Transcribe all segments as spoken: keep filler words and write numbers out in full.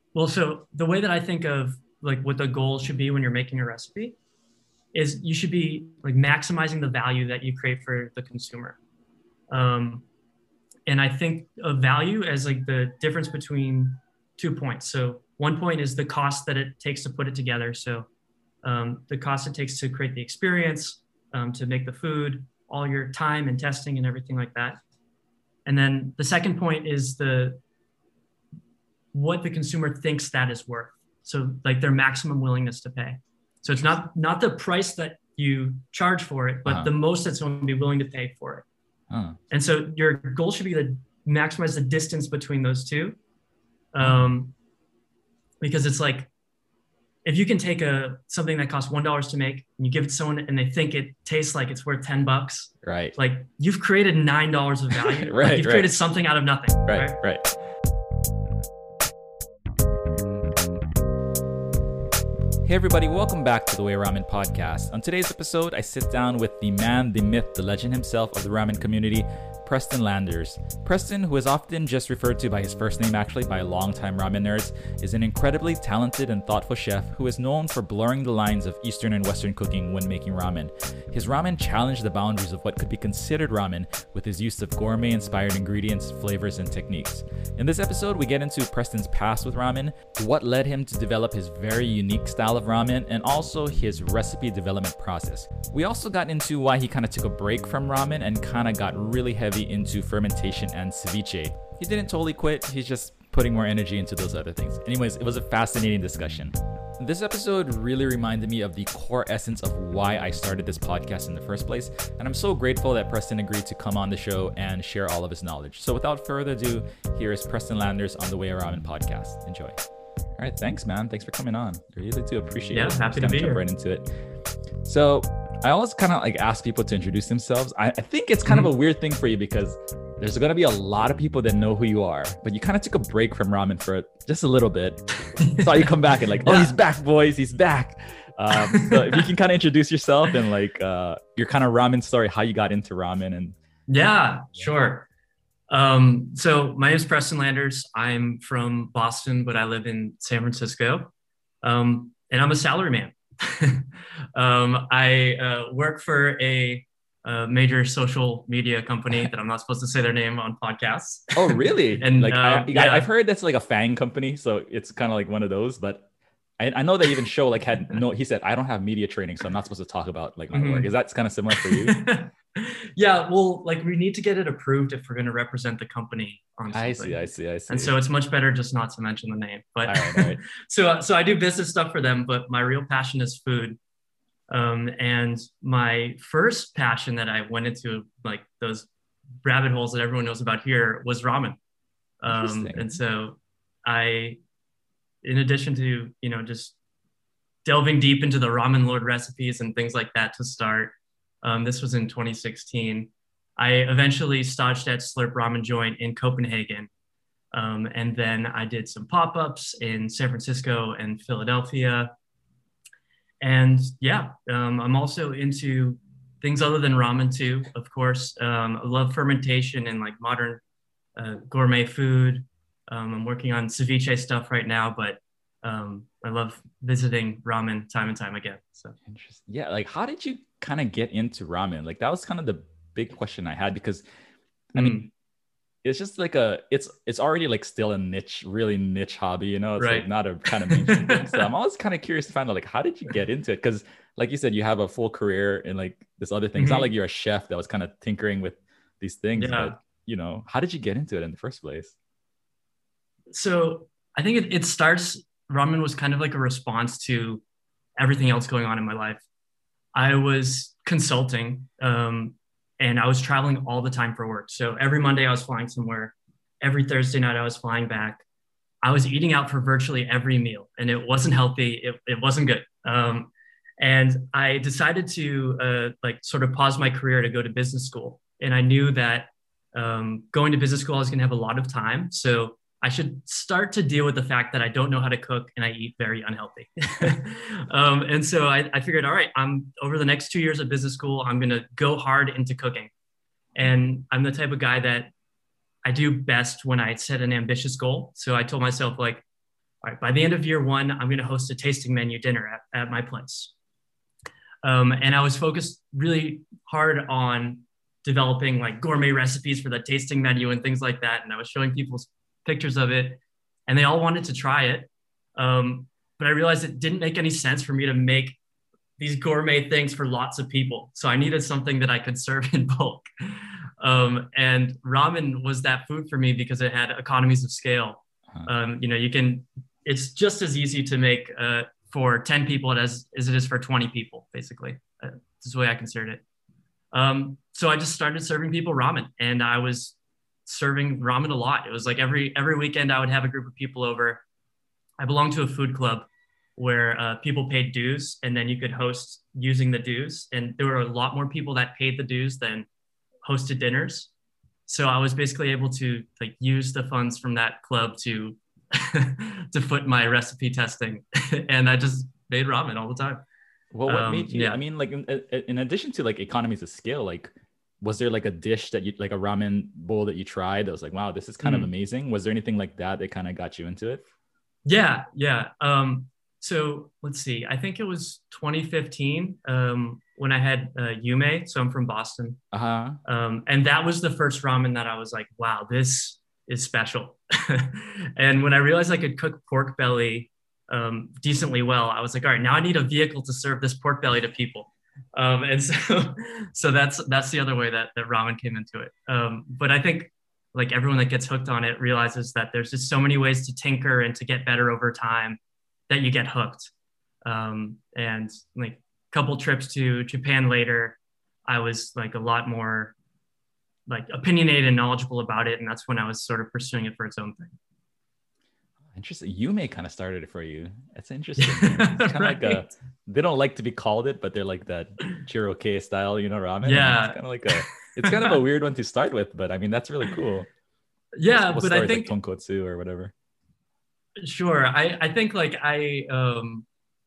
Well, so the way that I think of like what the goal should be when you're making a recipe is you should be like maximizing the value that you create for the consumer. Um, and I think of value as like the difference between two points. So one point is the cost that it takes to put it together. So um, the cost it takes to create the experience, um, to make the food, all your time and testing and everything like that. And then the second point is the what the consumer thinks that is worth. So like their maximum willingness to pay. So it's not not the price that you charge for it, but Uh-huh. the most that's going to be willing to pay for it. Uh, And so your goal should be to maximize the distance between those two. Um, because it's like, if you can take a something that costs one dollar to make and you give it to someone and they think it tastes like it's worth ten bucks, right. like you've created nine dollars of value. Right, Like you've right. created something out of nothing. Right, right. Hey everybody, welcome back to the Way Ramen podcast. On today's episode, I sit down with the man, the myth, the legend himself of the ramen community, Preston Landers. Preston, who is often just referred to by his first name actually by longtime ramen nerds, is an incredibly talented and thoughtful chef who is known for blurring the lines of Eastern and Western cooking when making ramen. His ramen challenged the boundaries of what could be considered ramen with his use of gourmet-inspired ingredients, flavors, and techniques. In this episode, we get into Preston's past with ramen, what led him to develop his very unique style of ramen, and also his recipe development process. We also got into why he kind of took a break from ramen and kind of got really heavy into fermentation and ceviche. He didn't totally quit, he's just putting more energy into those other things. Anyways, it was a fascinating discussion. This episode really reminded me of the core essence of why I started this podcast in the first place, and I'm so grateful that Preston agreed to come on the show and share all of his knowledge. So without further ado, here is Preston Landers on the Way Ramen podcast. Enjoy. All right, thanks, man. Thanks for coming on. I really do appreciate Yeah, it. happy Just to be jump here. right into it. So I always kind of like ask people to introduce themselves. I, I think it's kind Mhm. of a weird thing for you because there's going to be a lot of people that know who you are, but you kind of took a break from ramen for just a little bit. Saw you come back and like, oh, Yeah. he's back, boys. He's back. Um, so if you can kind of introduce yourself and like uh, your kind of ramen story, how you got into ramen and Yeah, sure. Um, so my name is Preston Landers. I'm from Boston, but I live in San Francisco. Um, and I'm a salaryman. um, I uh, work for a, a major social media company that I'm not supposed to say their name on podcasts. oh, really? And, like I, um, yeah. I, I've heard that's like a FANG company, so it's kind of like one of those. But I, I know that even show like had no. He said I don't have media training, so I'm not supposed to talk about like my Mhm. work. Is that kind of similar for you? Yeah, well, like we need to get it approved if we're going to represent the company on something. I see, I see, I see. And so it's much better just not to mention the name. But all right, all right. so so I do business stuff for them, but my real passion is food. Um, and my first passion that I went into, like those rabbit holes that everyone knows about here, was ramen. Um, Interesting. and so I, in addition to, you know, just delving deep into the ramen lord recipes and things like that to start, um, this was in twenty sixteen. I eventually staged at Slurp Ramen Joint in Copenhagen. Um, and then I did some pop-ups in San Francisco and Philadelphia. And yeah, um, I'm also into things other than ramen too, of course. Um, I love fermentation and like modern uh, gourmet food. Um, I'm working on ceviche stuff right now, but um, I love visiting ramen time and time again. So Interesting. Yeah, like how did you kind of get into ramen? Like that was kind of the big question I had because I mean, Mm. it's just like a it's it's already like still a niche, really niche hobby, you know. It's Right. like not a kind of mainstream thing. So I'm always kind of curious to find out like how did you get into it? Because like you said, you have a full career in like this other thing. It's not Mhm. like you're a chef that was kind of tinkering with these things, Yeah. but you know, how did you get into it in the first place? So I think it, it starts, ramen was kind of like a response to everything else going on in my life. I was consulting um, and I was traveling all the time for work. So every Monday I was flying somewhere. Every Thursday night I was flying back. I was eating out for virtually every meal and it wasn't healthy. It, it wasn't good. Um, and I decided to uh, like sort of pause my career to go to business school. And I knew that um, going to business school, I was going to have a lot of time. So I should start to deal with the fact that I don't know how to cook and I eat very unhealthy. um, and so I, I figured, all right, I'm over the next two years of business school, I'm going to go hard into cooking. And I'm the type of guy that I do best when I set an ambitious goal. So I told myself like, all right, by the end of year one, I'm going to host a tasting menu dinner at, at my place. Um, and I was focused really hard on developing like gourmet recipes for the tasting menu and things like that. And I was showing people pictures of it and they all wanted to try it. Um, but I realized it didn't make any sense for me to make these gourmet things for lots of people. So I needed something that I could serve in bulk. Um, and ramen was that food for me because it had economies of scale. Um, you know, you can, it's just as easy to make uh, for ten people as, as it is for twenty people, basically. Uh, this is the way I considered it. Um, so I just started serving people ramen, and I was serving ramen a lot. It was like every, every weekend I would have a group of people over. I belonged to a food club where uh, people paid dues, and then you could host using the dues. And there were a lot more people that paid the dues than hosted dinners. So I was basically able to like use the funds from that club to to foot my recipe testing, and I just made ramen all the time. Well, what um, made you? Yeah. I mean, like in, in addition to like economies of scale, like was there like a dish that you like a ramen bowl that you tried that was like, wow, this is kind mm. of amazing? Was there anything like that that kind of got you into it? Yeah, yeah. Um, so let's see. I think it was twenty fifteen um, when I had uh, Yume. So I'm from Boston, uh-huh. um, and that was the first ramen that I was like, wow, this is special. And when I realized I could cook pork belly um, decently well, I was like, all right, now I need a vehicle to serve this pork belly to people. Um, and so, so that's that's the other way that, that ramen came into it. Um, but I think like everyone that gets hooked on it realizes that there's just so many ways to tinker and to get better over time that you get hooked. Um, and like a couple trips to Japan later, I was like a lot more like opinionated and knowledgeable about it. And that's when I was sort of pursuing it for its own thing. Interesting. Yume kind of started it for you. That's interesting. It's kind right. of like a, they don't like to be called it, but they're like that Jiroke style, you know, ramen. Yeah. It's kind of like a, it's kind of a weird one to start with, but I mean, that's really cool. Yeah. But I think like tonkotsu or whatever. Sure. I, I think like I, um,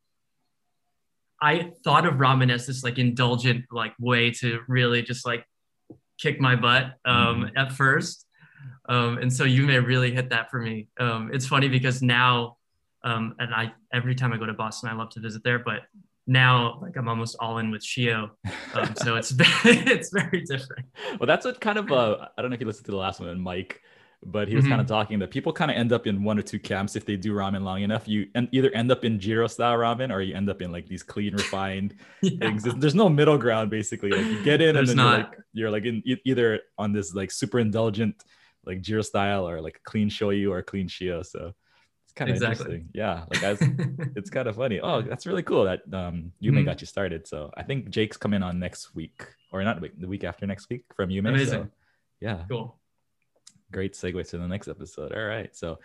I thought of ramen as this like indulgent, like way to really just like kick my butt um, mm-hmm. at first. Um, and so Yume really hit that for me. Um, it's funny because now, um, and I, every time I go to Boston, I love to visit there, but now like I'm almost all in with Shio. Um, so it's, it's very different. Well, that's what kind of, uh, I don't know if you listened to the last one, Mike, but he was mm-hmm. kind of talking that people kind of end up in one or two camps if they do ramen long enough. You and either end up in Jiro style ramen or you end up in like these clean, refined yeah. things. There's no middle ground basically. Like you get in There's and then not. you're like you're like in either on this like super indulgent like Jiro style or like a clean shoyu or a clean shio. So it's kind of exactly. interesting. Yeah, like as it's kind of funny. Oh, that's really cool that um Yume mm-hmm. got you started. So I think Jake's coming on next week or not the week after next week from Yume. Amazing. So, yeah. Cool. Great segue to the next episode. All right. So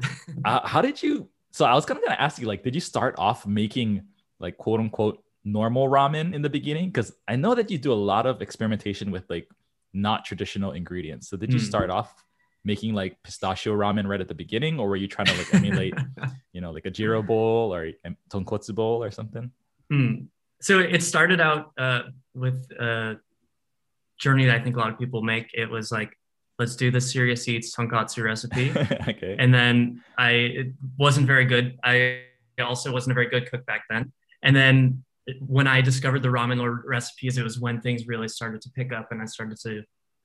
uh, how did you, so I was kind of going to ask you, like, did you start off making like quote unquote normal ramen in the beginning? Because I know that you do a lot of experimentation with like not traditional ingredients. So did you mm. start off making like pistachio ramen right at the beginning, or were you trying to like emulate, you know, like a Jiro bowl or a tonkotsu bowl or something? Mm. So it started out uh, with a journey that I think a lot of people make. It was like, let's do the Serious Eats tonkatsu recipe. Okay. And then I it wasn't very good. I also wasn't a very good cook back then. And then when I discovered the ramen recipes, it was when things really started to pick up and I started to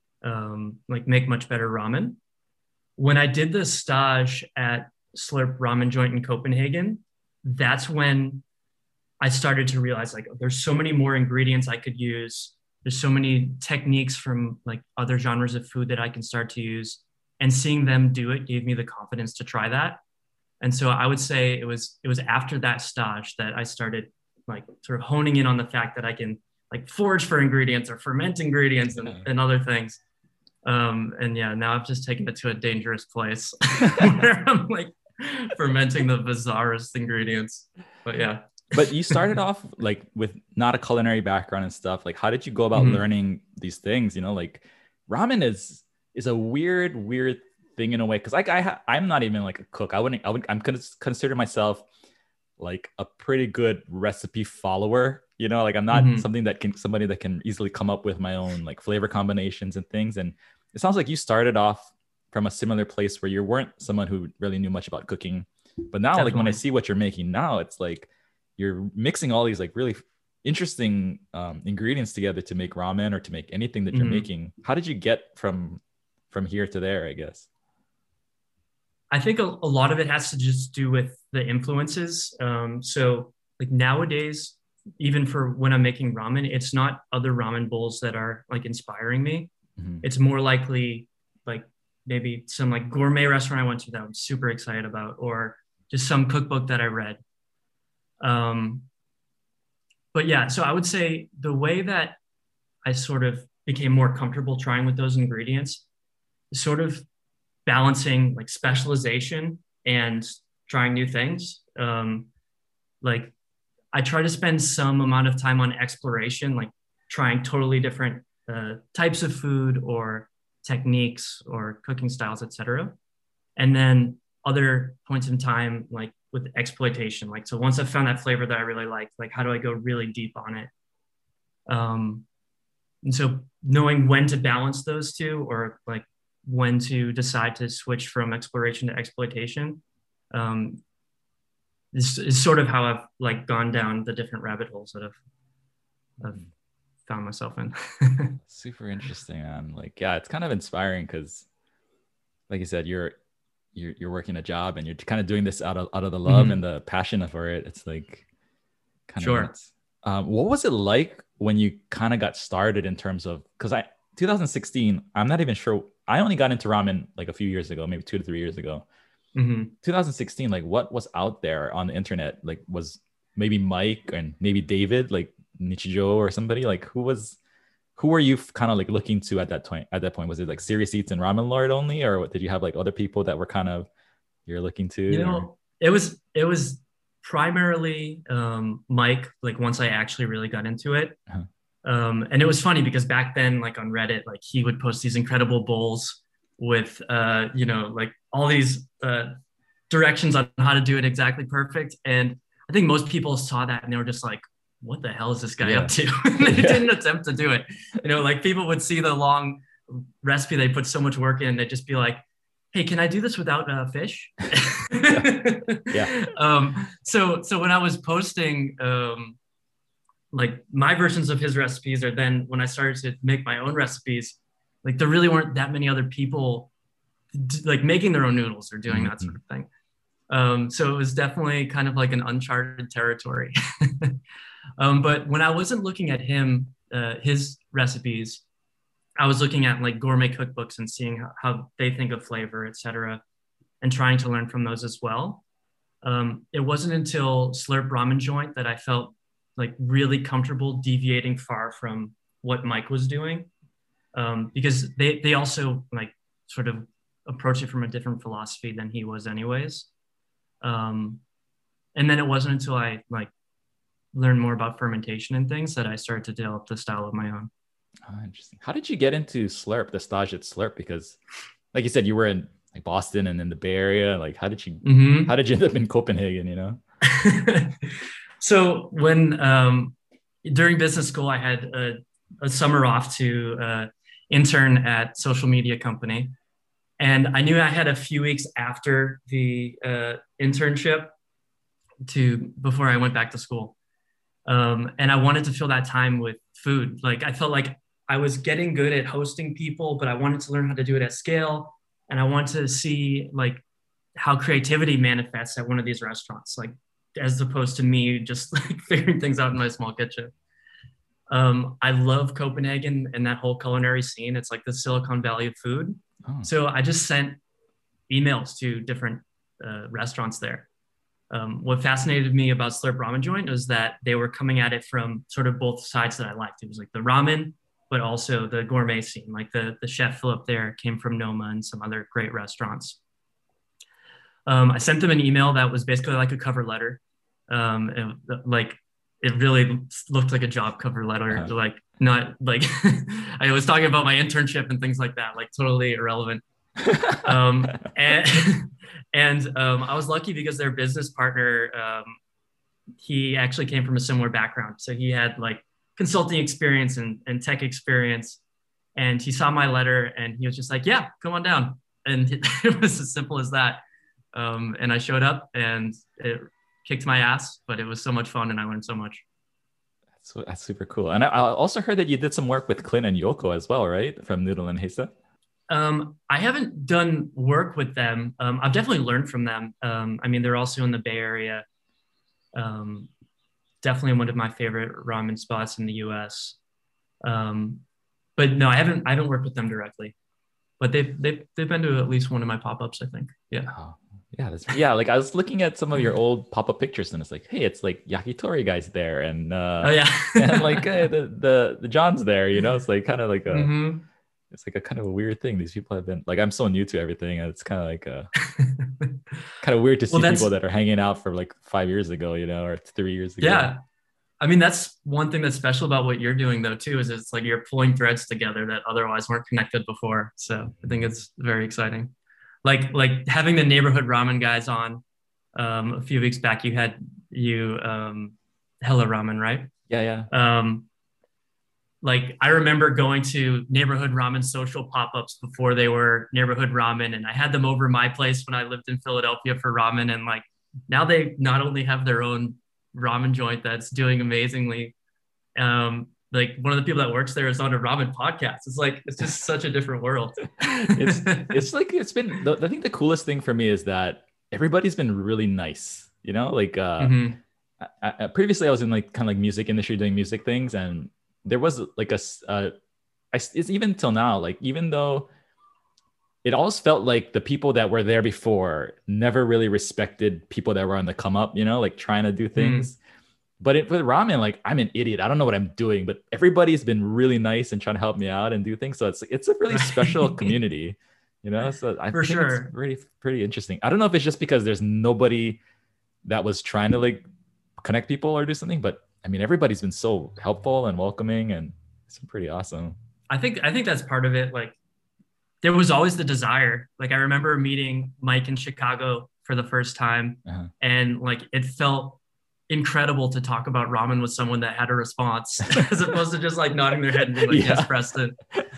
um, like make much better ramen. When I did the stage at Slurp Ramen Joint in Copenhagen, that's when I started to realize like, there's so many more ingredients I could use. There's so many techniques from like other genres of food that I can start to use, and seeing them do it gave me the confidence to try that. And so I would say it was, it was after that stage that I started like sort of honing in on the fact that I can like forage for ingredients or ferment ingredients and, and other things. Um, and yeah, now I've just taken it to a dangerous place where I'm like fermenting the bizarrest ingredients, but yeah. But you started off like with not a culinary background and stuff. Like, how did you go about mm-hmm. learning these things? You know, like ramen is is a weird, weird thing in a way. Because like I, ha- I'm not even like a cook. I wouldn't. I would. I'm gonna consider myself like a pretty good recipe follower. You know, like I'm not mm-hmm. something that can somebody that can easily come up with my own like flavor combinations and things. And it sounds like you started off from a similar place where you weren't someone who really knew much about cooking. But now, Definitely. like when I see what you're making now, it's like you're mixing all these like really interesting um, ingredients together to make ramen or to make anything that you're Mm-hmm. making. How did you get from from here to there, I guess? I think a, a lot of it has to just do with the influences. Um, so like nowadays, even for when I'm making ramen, it's not other ramen bowls that are like inspiring me. Mm-hmm. It's more likely like maybe some like gourmet restaurant I went to that I'm super excited about, or just some cookbook that I read. Um, but yeah, so I would say the way that I sort of became more comfortable trying with those ingredients is sort of balancing like specialization and trying new things. Um, like I try to spend some amount of time on exploration, like trying totally different uh, types of food or techniques or cooking styles, et cetera. And then other points in time, like with exploitation, like, so once I've found that flavor that I really like, like, how do I go really deep on it? Um, and so knowing when to balance those two, or like when to decide to switch from exploration to exploitation, um, is, is sort of how I've like gone down the different rabbit holes that I've, I've found myself in. Super interesting, man. Like, yeah, it's kind of inspiring because, like you said, you're you're you're working a job and you're kind of doing this out of out of the love Mm-hmm. and the passion for it. It's like kind of Sure. nuts. Um, what was it like when you kind of got started in terms of, because I twenty sixteen, I'm not even sure. I only got into ramen like a few years ago, maybe two to three years ago. Mm-hmm. twenty sixteen, like what was out there on the internet? Like was maybe Mike and maybe David, like Nichijou or somebody? Like who was, who were you kind of like looking to at that point? At that point, was it like Serious Eats and Ramen Lord only, or what, did you have like other people that were kind of you're looking to? You know, or? it was it was primarily um, Mike. Like once I actually really got into it, Uh-huh. um, and it was funny because back then, like on Reddit, like he would post these incredible bowls with, uh, you know, like all these uh, directions on how to do it exactly perfect. And I think most people saw that and they were just like, "What the hell is this guy Yeah. up to?" And they Yeah. didn't attempt to do it. You know, like people would see the long recipe they put so much work in, they'd just be like, "Hey, can I do this without uh, fish?" Yeah. Yeah. Um, so, so when I was posting um, like my versions of his recipes, or then when I started to make my own recipes, like there really weren't that many other people d- like making their own noodles or doing that sort of thing. Um, so it was definitely kind of like an uncharted territory. um, but when I wasn't looking at him, uh, his recipes, I was looking at like gourmet cookbooks and seeing how, how they think of flavor, et cetera, and trying to learn from those as well. Um, it wasn't until Slurp Ramen Joint that I felt like really comfortable deviating far from what Mike was doing, um, because they they also like sort of approach it from a different philosophy than he was, anyways. Um, and then it wasn't until I like learned more about fermentation and things that I started to develop the style of my own. Oh, interesting. How did you get into Slurp, the stage at Slurp? Because, like you said, you were in like Boston and in the Bay Area. Like, how did you, Mm-hmm. how did you end up in Copenhagen? You know. So when um, during business school, I had a, a summer off to uh, intern at social media company, and I knew I had a few weeks after the uh, internship to before I went back to school, um, and I wanted to fill that time with food. Like I felt like I was getting good at hosting people, but I wanted to learn how to do it at scale, and I wanted to see like how creativity manifests at one of these restaurants, like as opposed to me just like figuring things out in my small kitchen. Um, I love Copenhagen and that whole culinary scene. It's like the Silicon Valley of food. Oh. So I just sent emails to different uh, restaurants there. Um, what fascinated me about Slurp Ramen Joint was that they were coming at it from sort of both sides that I liked. It was like the ramen, but also the gourmet scene. Like the, the chef Philip there came from Noma and some other great restaurants. Um, I sent them an email that was basically like a cover letter. Um, it, like it really looked like a job cover letter, uh-huh. like not like I was talking about my internship and things like that, like totally irrelevant. um, and and um, I was lucky because their business partner, um, he actually came from a similar background. So he had like consulting experience and, and tech experience. And he saw my letter and he was just like, yeah, come on down. And it was as simple as that. Um, and I showed up and it kicked my ass, but it was so much fun and I learned so much. That's, that's super cool. And I, I also heard that you did some work with Clint and Yoko as well, right? From Noodle and Hesa. Um, I haven't done work with them. Um, I've definitely learned from them. Um, I mean, they're also in the Bay Area. Um, definitely one of my favorite ramen spots in the U S. Um, but no, I haven't. I haven't worked with them directly. But they've they've they've been to at least one of my pop-ups, I think. Yeah. Oh, yeah, that's yeah. Like I was looking at some of your old pop-up pictures, and it's like, hey, it's like Yakitori guys there, and uh, oh yeah, and like hey, the the the John's there. You know, it's like kind of like a. Mm-hmm. It's like a kind of a weird thing. These people have been like, I'm so new to everything. And it's kind of like a kind of weird to see well, people that are hanging out for like five years ago, you know, or three years ago. Yeah. I mean, that's one thing that's special about what you're doing though, too, is it's like you're pulling threads together that otherwise weren't connected before. So I think it's very exciting. Like, like having the neighborhood ramen guys on um, a few weeks back, you had you um, Hella Ramen, right? Yeah. Yeah. Um, Like I remember going to neighborhood ramen social pop-ups before they were neighborhood ramen. And I had them over my place when I lived in Philadelphia for ramen. And like, now they not only have their own ramen joint that's doing amazingly. Um, like one of the people that works there is on a ramen podcast. It's like, it's just such a different world. it's, it's like, it's been, I think the coolest thing for me is that everybody's been really nice, you know, like uh, mm-hmm. I, I, previously I was in like kind of like music industry doing music things. And there was like a, uh, I, it's even till now, like, even though it always felt like the people that were there before never really respected people that were on the come up, you know, like trying to do things. Mm. But it, with ramen, like I'm an idiot. I don't know what I'm doing, but everybody's been really nice and trying to help me out and do things. So it's it's a really special community, you know. So I For think sure. it's pretty pretty interesting. I don't know if it's just because there's nobody that was trying to like connect people or do something, but I mean, everybody's been so helpful and welcoming, and it's been pretty awesome. I think I think that's part of it. Like, there was always the desire. Like, I remember meeting Mike in Chicago for the first time, uh-huh. and like it felt incredible to talk about ramen with someone that had a response, as opposed to just like nodding their head and being like, yeah. "Yes, Preston."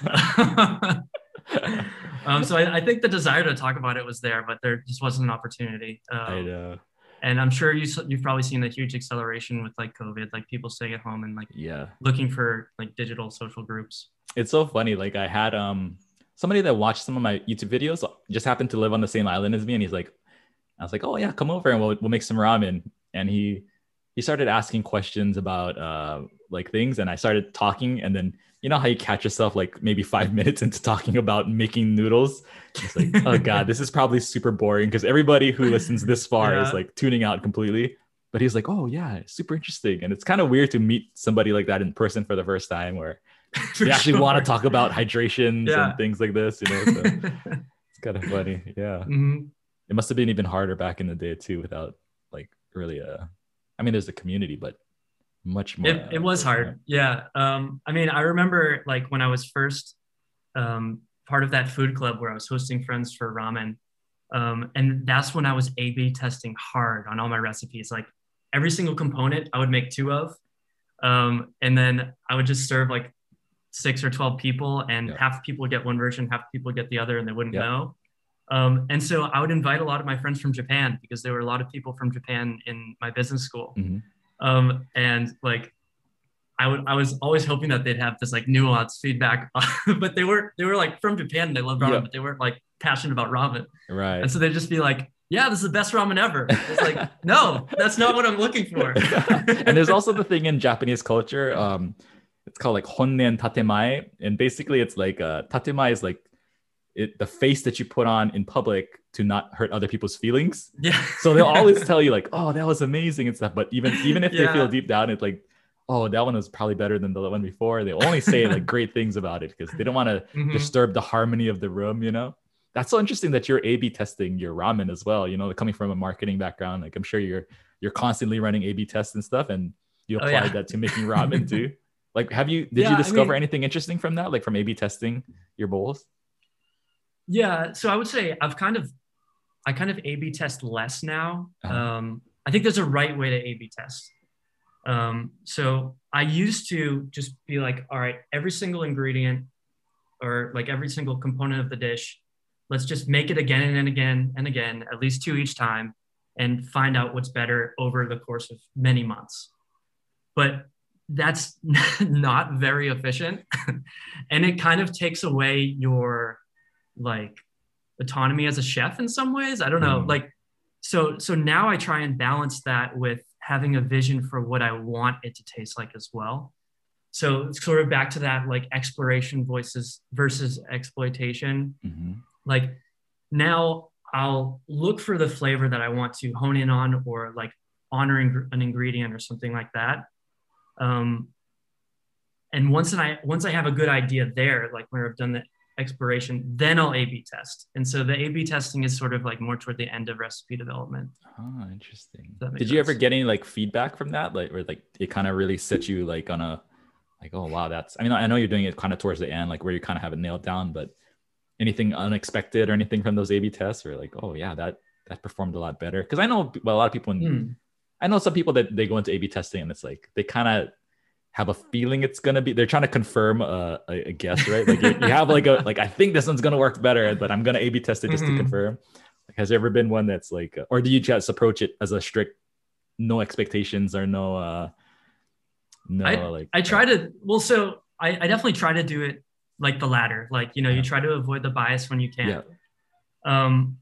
um, so I, I think the desire to talk about it was there, but there just wasn't an opportunity. Um, I know. And I'm sure you, you've probably seen a huge acceleration with like COVID, like people staying at home and like yeah. looking for like digital social groups. It's so funny. Like I had um somebody that watched some of my YouTube videos just happened to live on the same island as me. And he's like, I was like, oh yeah, come over and we'll, we'll make some ramen. And he, he started asking questions about uh, like things. And I started talking, and then, you know how you catch yourself like maybe five minutes into talking about making noodles. It's like, oh God, this is probably super boring because everybody who listens this far yeah. is like tuning out completely. But he's like, oh yeah, super interesting. And it's kind of weird to meet somebody like that in person for the first time, where they actually sure. want to talk about hydrations yeah. and things like this, you know? So it's kind of funny. Yeah. Mm-hmm. It must have been even harder back in the day too, without like really, uh, I mean, there's a community, but much more. It, it was hard. Yeah. Um, I mean, I remember like when I was first um, part of that food club where I was hosting friends for ramen. Um, and that's when I was A B testing hard on all my recipes. Like every single component I would make two of. Um, and then I would just serve like six or twelve people, and yeah. half people would get one version, half people would get the other, and they wouldn't yeah. know. Um, and so I would invite a lot of my friends from Japan, because there were a lot of people from Japan in my business school. Mm-hmm. Um, and like, I would, I was always hoping that they'd have this like nuanced feedback, but they were, they were like from Japan and they loved ramen, yeah. but they weren't like passionate about ramen. Right. And so they'd just be like, yeah, this is the best ramen ever. It's like, no, that's not what I'm looking for. And there's also the thing in Japanese culture. Um, it's called like honnen tatemae. And basically it's like, uh, tatemae is like it, the face that you put on in public to not hurt other people's feelings. Yeah. So they'll always tell you like, oh, that was amazing and stuff. But even, even if yeah. they feel deep down, it's like, oh, that one was probably better than the one before. They only say like great things about it because they don't want to mm-hmm. disturb the harmony of the room, you know? That's so interesting that you're A B testing your ramen as well. You know, coming from a marketing background, like I'm sure you're, you're constantly running A B tests and stuff, and you applied oh, yeah. that to making ramen too. Like, have you, did yeah, you discover I mean, anything interesting from that? Like from A B testing your bowls? Yeah. So I would say I've kind of, I kind of A B test less now. Uh-huh. Um, I think there's a right way to A B test. Um, so I used to just be like, all right, every single ingredient or like every single component of the dish, let's just make it again and again and again, at least two each time, and find out what's better over the course of many months. But that's not very efficient. And it kind of takes away your like autonomy as a chef in some ways. I don't know. Mm. Like, so, so now I try and balance that with having a vision for what I want it to taste like as well. So it's sort of back to that, like exploration voices versus exploitation. Mm-hmm. Like now I'll look for the flavor that I want to hone in on, or like honoring an ingredient or something like that. Um, and once I once I have a good idea there, like when I've done the exploration, then I'll A B test. And so the A B testing is sort of like more toward the end of recipe development. Oh, interesting. Did sense. you ever get any like feedback from that? Like, or like it kind of really set you like on a, like, oh, wow, that's, I mean, I know you're doing it kind of towards the end, like where you kind of have it nailed down, but anything unexpected or anything from those A B tests, or like, oh yeah, that, that performed a lot better? Cause I know well, a lot of people, in, mm. I know some people that they go into A B testing and it's like, they kind of have a feeling it's going to be, they're trying to confirm a, a, a guess, right? Like you, you have like a, like, I think this one's going to work better, but I'm going to A B test it just mm-hmm. to confirm. Like, has there ever been one that's like, or do you just approach it as a strict, no expectations or no, uh, no, I, like, I try uh, to, well, so I, I definitely try to do it like the latter, like, you know, yeah. you try to avoid the bias when you can. Yeah. Um,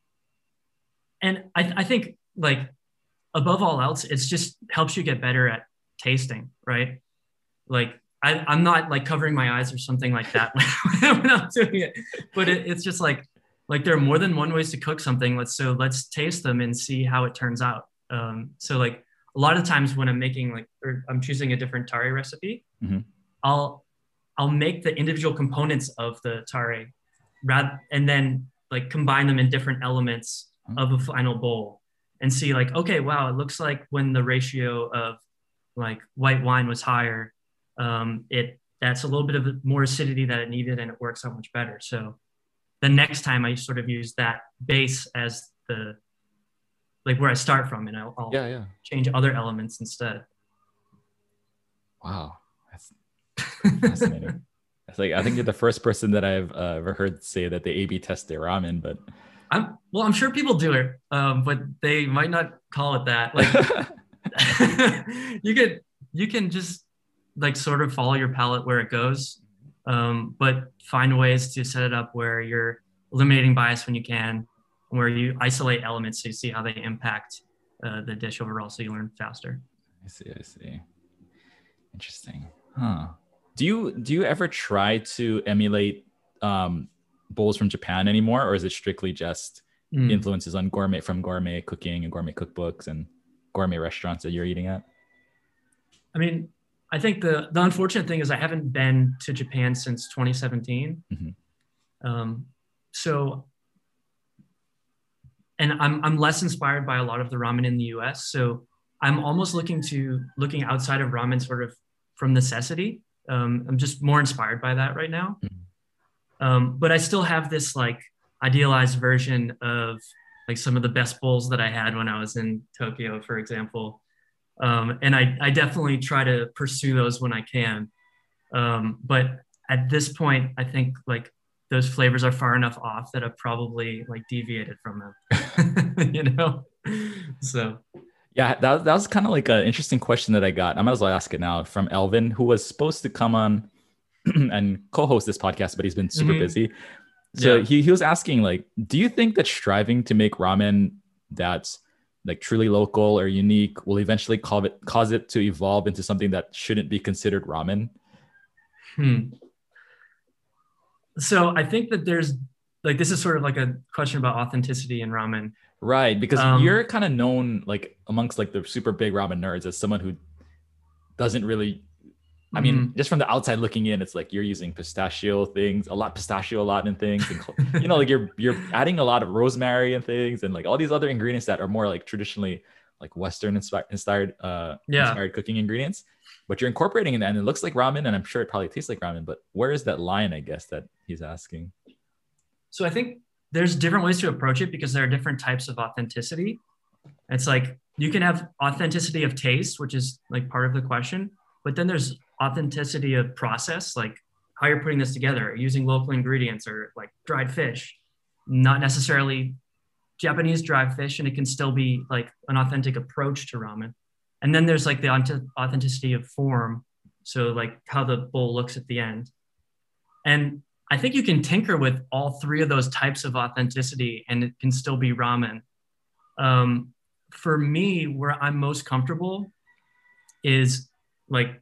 and I, I think like above all else, it's just helps you get better at tasting, right? Like I, I'm not like covering my eyes or something like that when I'm doing it, but it, it's just like, like there are more than one ways to cook something. Let's, so let's taste them and see how it turns out. Um, so like a lot of times when I'm making like, or I'm choosing a different tare recipe, mm-hmm. I'll, I'll make the individual components of the tare rather, and then like combine them in different elements mm-hmm. of a final bowl and see like, okay, wow, it looks like when the ratio of like white wine was higher, um, it that's a little bit of more acidity that it needed, and it works out much better. So the next time I sort of use that base as the, like where I start from, and I'll, I'll yeah, yeah. change other elements instead. Wow. That's fascinating. It's like, I think you're the first person that I've uh, ever heard say that they A B test their ramen, but I'm, well, I'm sure people do it, um, but they might not call it that. Like you could, you can just like sort of follow your palate where it goes, um, but find ways to set it up where you're eliminating bias when you can, where you isolate elements so you see how they impact uh, the dish overall, so you learn faster. I see, I see. Interesting. Huh. Do you do you ever try to emulate um, bowls from Japan anymore, or is it strictly just mm. influences on gourmet from gourmet cooking and gourmet cookbooks and gourmet restaurants that you're eating at? I mean, I think the the unfortunate thing is I haven't been to Japan since twenty seventeen. Mm-hmm. Um, so, and I'm I'm less inspired by a lot of the ramen in the U S. So I'm almost looking to looking outside of ramen sort of from necessity. Um, I'm just more inspired by that right now. Mm-hmm. Um, but I still have this like idealized version of like some of the best bowls that I had when I was in Tokyo, for example. Um, and I, I definitely try to pursue those when I can. Um, but at this point, I think like those flavors are far enough off that I've probably like deviated from them, you know? So. Yeah, that, that was kind of like an interesting question that I got. I might as well ask it now from Elvin, who was supposed to come on and co-host this podcast, but he's been super mm-hmm. busy. So yeah. he, he was asking, like, do you think that striving to make ramen that's like truly local or unique will eventually cause it, cause it to evolve into something that shouldn't be considered ramen? Hmm. So I think that there's like, this is sort of like a question about authenticity in ramen. Right, because um, you're kind of known like amongst like the super big ramen nerds as someone who doesn't really, I mean, mm-hmm. just from the outside looking in, it's like you're using pistachio things, a lot pistachio a lot in things, and you know, like you're you're adding a lot of rosemary and things, and like all these other ingredients that are more like traditionally like Western inspired inspired uh yeah. inspired cooking ingredients, but you're incorporating it, and it looks like ramen, and I'm sure it probably tastes like ramen. But where is that line? I guess that he's asking. So I think there's different ways to approach it because there are different types of authenticity. It's like you can have authenticity of taste, which is like part of the question, but then there's authenticity of process, like how you're putting this together, using local ingredients or like dried fish. not necessarily Japanese dried fish, and it can still be like an authentic approach to ramen. And then there's like the authenticity of form. So like how the bowl looks at the end. And I think you can tinker with all three of those types of authenticity and it can still be ramen. Um, for me, where I'm most comfortable is like,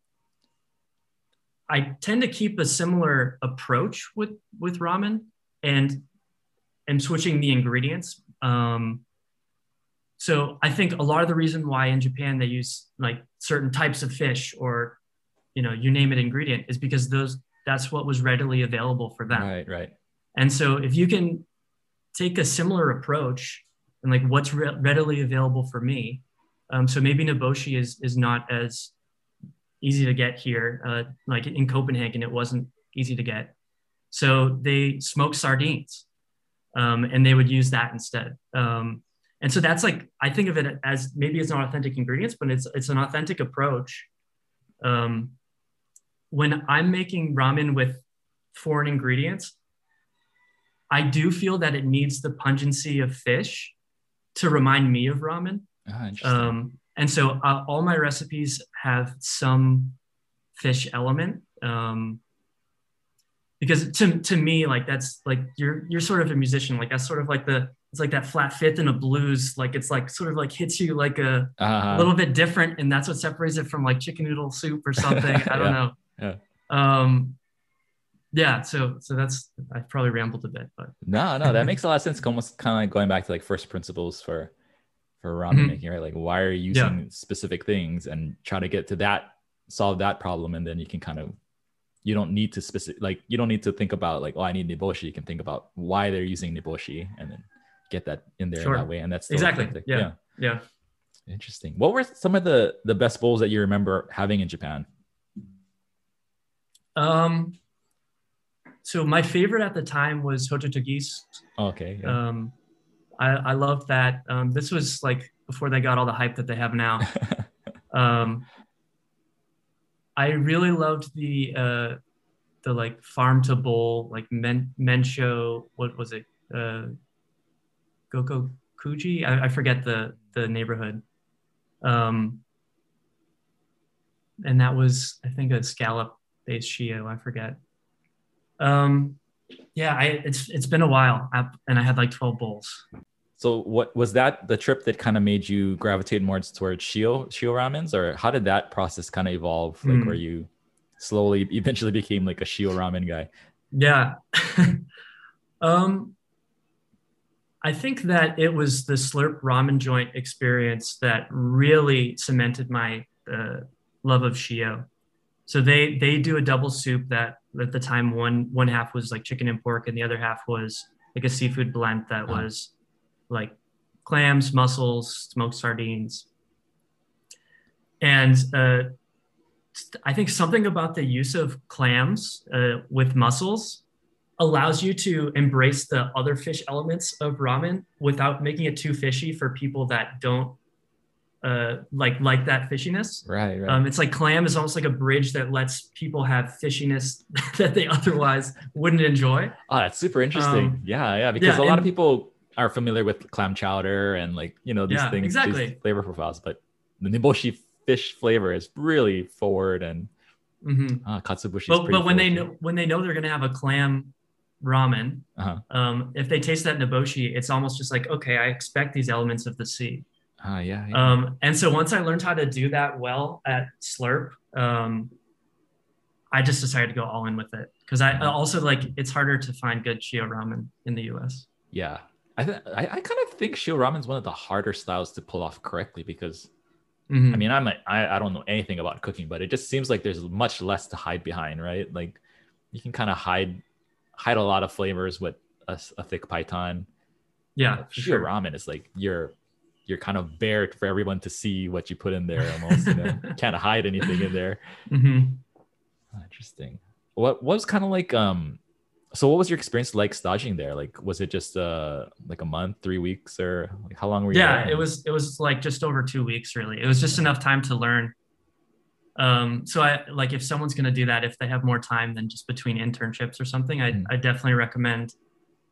I tend to keep a similar approach with, with ramen and, and switching the ingredients. Um, so I think a lot of the reason why in Japan they use like certain types of fish or, you know, you name it ingredient is because those, that's what was readily available for them. Right, right. And so if you can take a similar approach and like what's re- readily available for me. Um, so maybe Niboshi is, is not as easy to get here. Uh, like in Copenhagen, it wasn't easy to get. So they smoke sardines um, and they would use that instead. Um, and so that's like, I think of it as maybe it's not authentic ingredients, but it's, it's an authentic approach. Um, when I'm making ramen with foreign ingredients, I do feel that it needs the pungency of fish to remind me of ramen. Ah, interesting. Um, and so uh, all my recipes have some fish element. Um, because to, to me, like, that's like, you're, you're sort of a musician. Like that's sort of like the, it's like that flat fifth in a blues. Like, it's like sort of like hits you like a, uh-huh. a little bit different. And that's what separates it from like chicken noodle soup or something. I don't yeah. know. Yeah. Um, yeah. So, so that's, I probably rambled a bit, but no, no, that makes a lot of sense. Almost kind of like going back to like first principles for, for ramen mm-hmm. making, right? Like, why are you using yeah. specific things and try to get to that, solve that problem. And then you can kind of, you don't need to specific, like, you don't need to think about like, oh, I need Niboshi. You can think about why they're using Niboshi and then get that in there sure. in that way. And that's exactly. Yeah. yeah. Yeah. Interesting. What were some of the, the best bowls that you remember having in Japan? Um, so my favorite at the time was Hototogis. Okay. Yeah. Um, I, I loved that. Um, this was like before they got all the hype that they have now. um, I really loved the, uh, the like farm to bowl, like men, Mensho, what was it? Uh, Goko Kuji? I, I forget the, the neighborhood. Um, and that was, I think, a scallop based shio. I forget. Um, yeah, I, it's, it's been a while and I had like twelve bowls. So what was that the trip that kind of made you gravitate more towards shio, shio ramens, or how did that process kind of evolve? Like mm. where you slowly eventually became like a shio ramen guy? Yeah. um, I think that it was the Slurp ramen joint experience that really cemented my uh, love of shio. So they they do a double soup that at the time one one half was like chicken and pork and the other half was like a seafood blend that uh-huh. was like clams, mussels, smoked sardines. And uh, I think something about the use of clams uh, with mussels allows you to embrace the other fish elements of ramen without making it too fishy for people that don't uh, like like that fishiness. Right, right. Um, it's like clam is almost like a bridge that lets people have fishiness that they otherwise wouldn't enjoy. Oh, that's super interesting. Um, yeah, yeah, because yeah, a lot and, of people are familiar with clam chowder and like, you know, these yeah, things, exactly. these flavor profiles, but the Niboshi fish flavor is really forward and mm-hmm. uh, katsubushi. But, but when they know, when they know they're going to have a clam ramen, uh-huh. um, if they taste that Niboshi, it's almost just like, okay, I expect these elements of the sea. Uh, yeah, yeah. Um, and so once I learned how to do that well at Slurp, um, I just decided to go all in with it. Cause I uh-huh. also like, it's harder to find good shio ramen in the U S. Yeah. I, th- I, I kind of think shio ramen is one of the harder styles to pull off correctly because mm-hmm. I mean, I'm a, I, I don't know anything about cooking, but it just seems like there's much less to hide behind, right? Like you can kind of hide, hide a lot of flavors with a, a thick python. Yeah. Shio sure. ramen is like, you're, you're kind of bare for everyone to see what you put in there almost, you know, can't hide anything in there. Mm-hmm. Oh, interesting. What, what was kind of like, um, so what was your experience like staging there? Like, was it just uh like a month, three weeks or like how long were you yeah, there? it was, it was like just over two weeks really. It was just enough time to learn. Um, so I like, if someone's going to do that, if they have more time than just between internships or something, I, mm. I definitely recommend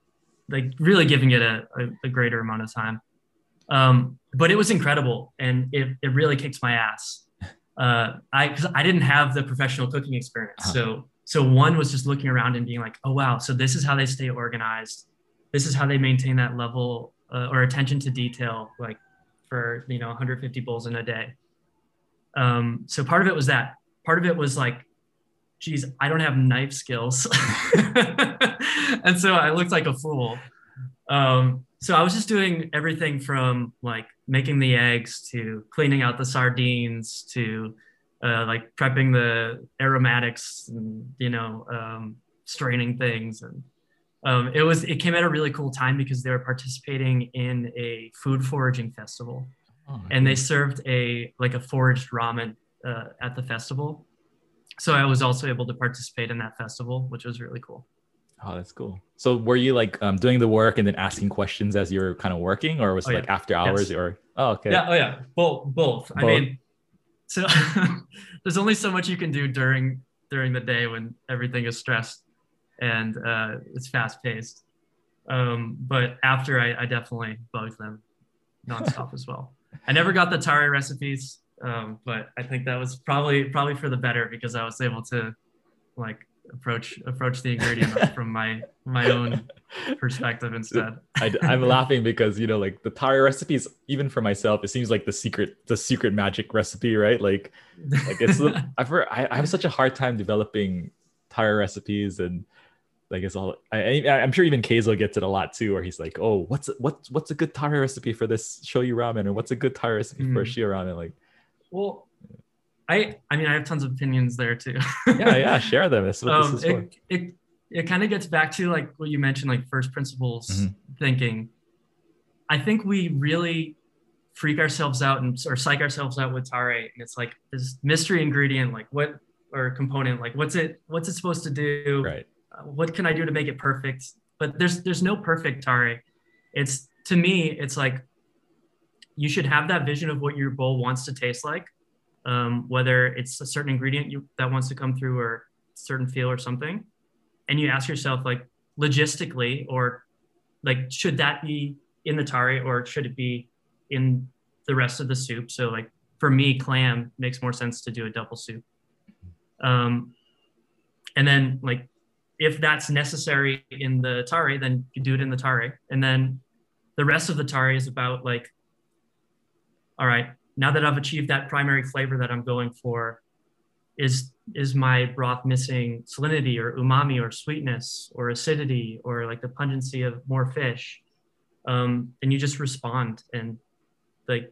like really giving it a, a, a greater amount of time. Um, but it was incredible, and it, it really kicks my ass. Uh, I, cause I didn't have the professional cooking experience. Uh-huh. So, so one was just looking around and being like, oh, wow. So this is how they stay organized. This is how they maintain that level uh, or attention to detail, like for, you know, one hundred fifty bowls in a day. Um, so part of it was that. Part of it was like, geez, I don't have knife skills. And so I looked like a fool. Um, so I was just doing everything from like making the eggs to cleaning out the sardines to uh, like prepping the aromatics and, you know, um, straining things. And um, it was, it came at a really cool time because they were participating in a food foraging festival. Oh, and they served a, like a foraged ramen uh, at the festival. So I was also able to participate in that festival, which was really cool. Oh, that's cool. So were you like um, doing the work and then asking questions as you're kind of working, or was it oh, like yeah. after hours yes. or, oh, okay. Yeah. Oh yeah. Both, both. both. I mean, so there's only so much you can do during, during the day when everything is stressed and uh, it's fast paced. Um, but after I, I definitely bugged them nonstop as well. I never got the tare recipes, um, but I think that was probably, probably for the better because I was able to like approach approach the ingredient from my my own perspective instead. I, I'm laughing because, you know, like the tare recipes, even for myself, it seems like the secret the secret magic recipe, right? Like, like it's I've heard, I, I have such a hard time developing tare recipes, and like it's all I, I'm sure even Keizo gets it a lot too, where he's like, oh, what's what's what's a good tare recipe for this shoyu ramen, or what's a good tare recipe mm. for a shio ramen? Like, well, I I mean, I have tons of opinions there too. yeah, yeah, share them. That's what um, this is it, for. It it kind of gets back to like what you mentioned, like first principles mm-hmm. thinking. I think we really freak ourselves out and or psych ourselves out with tare, and it's like this mystery ingredient, like what or component, like what's it what's it supposed to do? Right. Uh, what can I do to make it perfect? But there's there's no perfect tare. It's to me, it's like you should have that vision of what your bowl wants to taste like. Um, whether it's a certain ingredient you, that wants to come through or certain feel or something. And you ask yourself like logistically, or like, should that be in the tare or should it be in the rest of the soup? So like for me, clam makes more sense to do a double soup. Um, and then like, if that's necessary in the tare, then you do it in the tare. And then the rest of the tare is about like, all right, now that I've achieved that primary flavor that I'm going for, is is my broth missing salinity or umami or sweetness or acidity or like the pungency of more fish? Um, and you just respond, and like,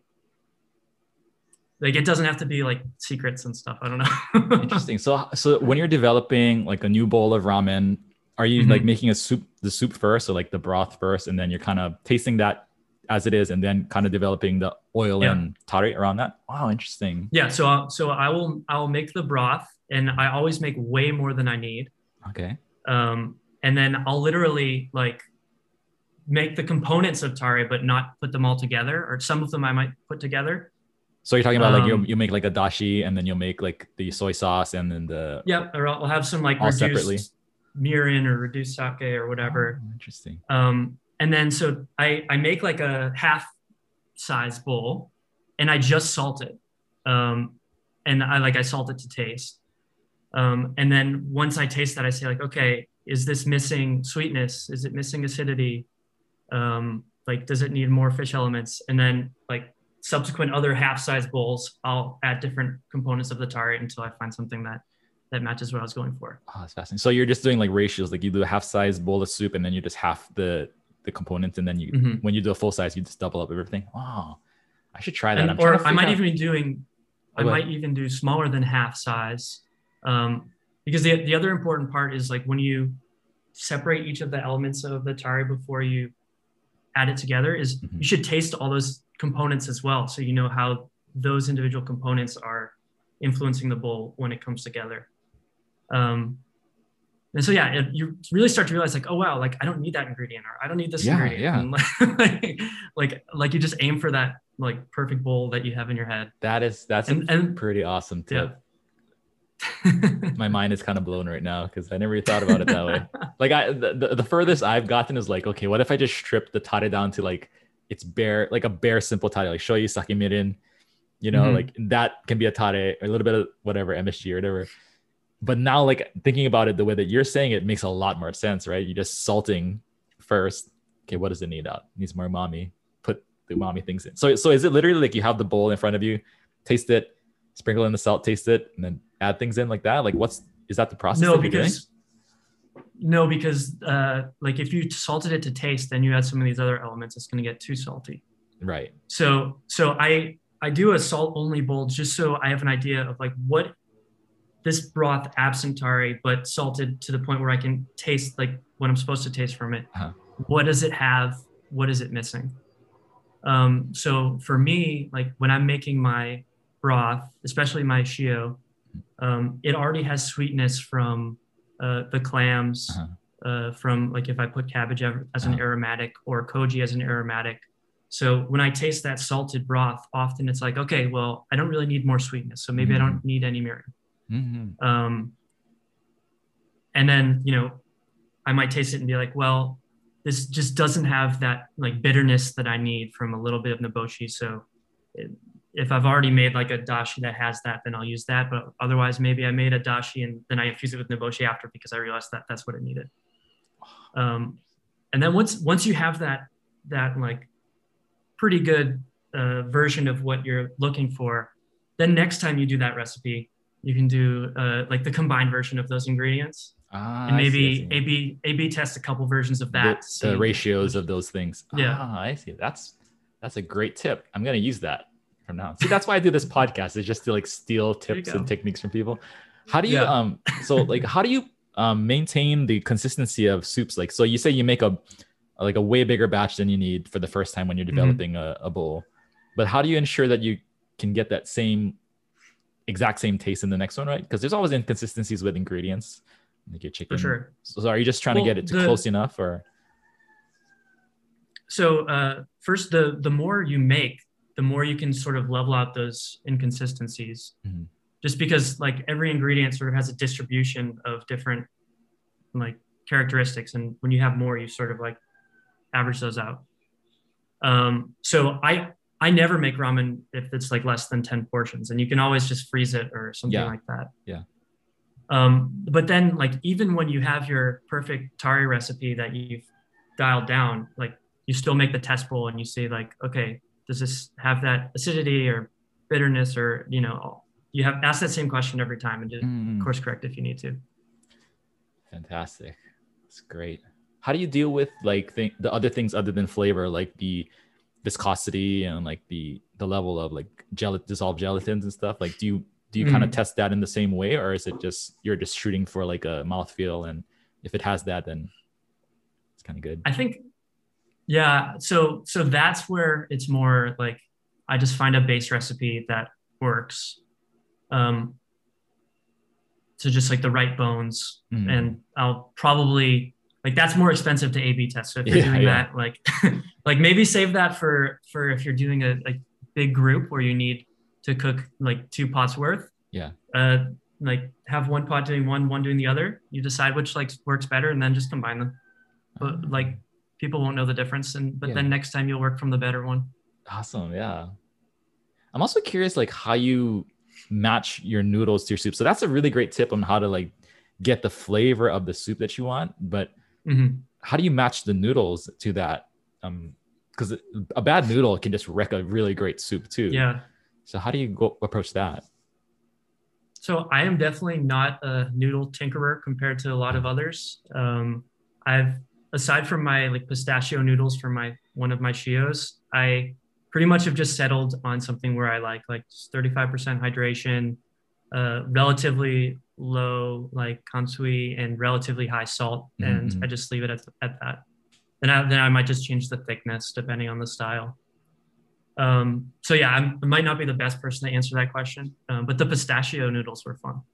like it doesn't have to be like secrets and stuff. I don't know. Interesting. So, so when you're developing like a new bowl of ramen, are you mm-hmm. like making a soup, the soup first, or like the broth first, and then you're kind of tasting that as it is, and then kind of developing the oil yeah. and tare around that? Wow, interesting. Yeah, so uh, so I will I will make the broth, and I always make way more than I need. Okay. Um, and then I'll literally like make the components of tare, but not put them all together, or some of them I might put together. So you're talking about like um, you you make like a dashi, and then you'll make like the soy sauce, and then the yeah, or I'll have some like all reduced separately. mirin or reduced sake or whatever. Oh, interesting. Um, and then so I I make like a half size bowl, and I just salt it, um, and I like I salt it to taste. Um, and then once I taste that, I say like, okay, is this missing sweetness? Is it missing acidity? Um, like, does it need more fish elements? And then like subsequent other half-size bowls, I'll add different components of the tare until I find something that that matches what I was going for. Oh, that's fascinating. So you're just doing like ratios, like you do a half-size bowl of soup, and then you just half the the components, and then you mm-hmm. when you do a full size, you just double up everything. Wow, I should try that. And, or I might out. even be doing, I might even do smaller than half size, um, because the the other important part is like when you separate each of the elements of the tare before you add it together, is mm-hmm. you should taste all those components as well, so you know how those individual components are influencing the bowl when it comes together. Um, and so yeah, it, you really start to realize like, oh wow, like I don't need that ingredient, or I don't need this yeah, ingredient. Yeah. And like, like like you just aim for that like perfect bowl that you have in your head. That is that's and, a and pretty awesome tip. My mind is kind of blown right now because I never thought about it that way. Like I, the, the, the furthest I've gotten is like, okay, what if I just strip the tare down to like, it's bare, like a bare simple tare, like shoyu sake mirin, you know, mm-hmm. like that can be a tare, a little bit of whatever, M S G or whatever. But now like thinking about it the way that you're saying it makes a lot more sense, right? You're just salting first. Okay, what does it need out? It needs more umami. Put the umami things in. So, so is it literally like you have the bowl in front of you, taste it, sprinkle in the salt, taste it, and then add things in like that? Like what's, is that the process? No, that because no, because uh, like if you salted it to taste, then you add some of these other elements, it's going to get too salty. Right. So, so I, I do a salt only bowl just so I have an idea of like what this broth absent tare, but salted to the point where I can taste like what I'm supposed to taste from it. Uh-huh. What does it have? What is it missing? Um, so for me, like when I'm making my broth, especially my shio, um, it already has sweetness from uh, the clams, uh-huh. uh, from like if I put cabbage as uh-huh. an aromatic or koji as an aromatic. So when I taste that salted broth, often it's like, okay, well, I don't really need more sweetness. So maybe mm-hmm. I don't need any mirin. Mm-hmm. Um, and then, you know, I might taste it and be like, well, this just doesn't have that like bitterness that I need from a little bit of noboshi. So it, if I've already made like a dashi that has that, then I'll use that. But otherwise, maybe I made a dashi and then I infuse it with noboshi after because I realized that that's what it needed. Um, and then once once you have that that like pretty good uh, version of what you're looking for, then next time you do that recipe, you can do uh, like the combined version of those ingredients. Ah, and maybe A B A B test a couple versions of that. The, the ratios of those things. Yeah, ah, I see. That's that's a great tip. I'm gonna use that from now. See, that's why I do this podcast. Is just to like steal tips and techniques from people. How do you yeah. um? So like, how do you um maintain the consistency of soups? Like, so you say you make a like a way bigger batch than you need for the first time when you're developing mm-hmm. a, a bowl, but how do you ensure that you can get that same exact same taste in the next one, right? Because there's always inconsistencies with ingredients. Like your chicken. For sure. So are you just trying well, to get it to the, close enough or? So uh, first, the the more you make, the more you can sort of level out those inconsistencies. Mm-hmm. Just because like every ingredient sort of has a distribution of different like characteristics. And when you have more, you sort of like average those out. Um, so I, I never make ramen if it's like less than ten portions, and you can always just freeze it or something yeah. like that. Yeah. Um, but then like, even when you have your perfect tare recipe that you've dialed down, like you still make the test bowl and you say like, okay, does this have that acidity or bitterness, or, you know, you have asked that same question every time and just mm. course correct if you need to. Fantastic. That's great. How do you deal with like th- the other things other than flavor, like the viscosity and like the, the level of like gel- dissolved gelatins and stuff? Like, do you, Do you mm. kind of test that in the same way, or is it just you're just shooting for like a mouthfeel, and if it has that, then it's kind of good? I think, yeah. So so that's where it's more like I just find a base recipe that works. Um, so just like the right bones, mm. and I'll probably like that's more expensive to A B test. So if you're yeah, doing yeah. that, like like maybe save that for for if you're doing a like big group where you need to cook like two pots worth. Yeah. Uh, like have one pot doing one, one doing the other. You decide which like works better, and then just combine them. But like people won't know the difference, and but yeah. then next time you'll work from the better one. Awesome. Yeah. I'm also curious like how you match your noodles to your soup. So that's a really great tip on how to like get the flavor of the soup that you want. But mm-hmm. how do you match the noodles to that? Um, because a bad noodle can just wreck a really great soup too. Yeah. So how do you go approach that? So I am definitely not a noodle tinkerer compared to a lot of others. Um, I've, aside from my like pistachio noodles for my, one of my shios, I pretty much have just settled on something where I like, like thirty-five percent hydration, uh, relatively low, like kansui, and relatively high salt. And mm-hmm. I just leave it at, at that. Then I, then I might just change the thickness depending on the style. Um, so yeah, I'm, I might not be the best person to answer that question, um, but the pistachio noodles were fun.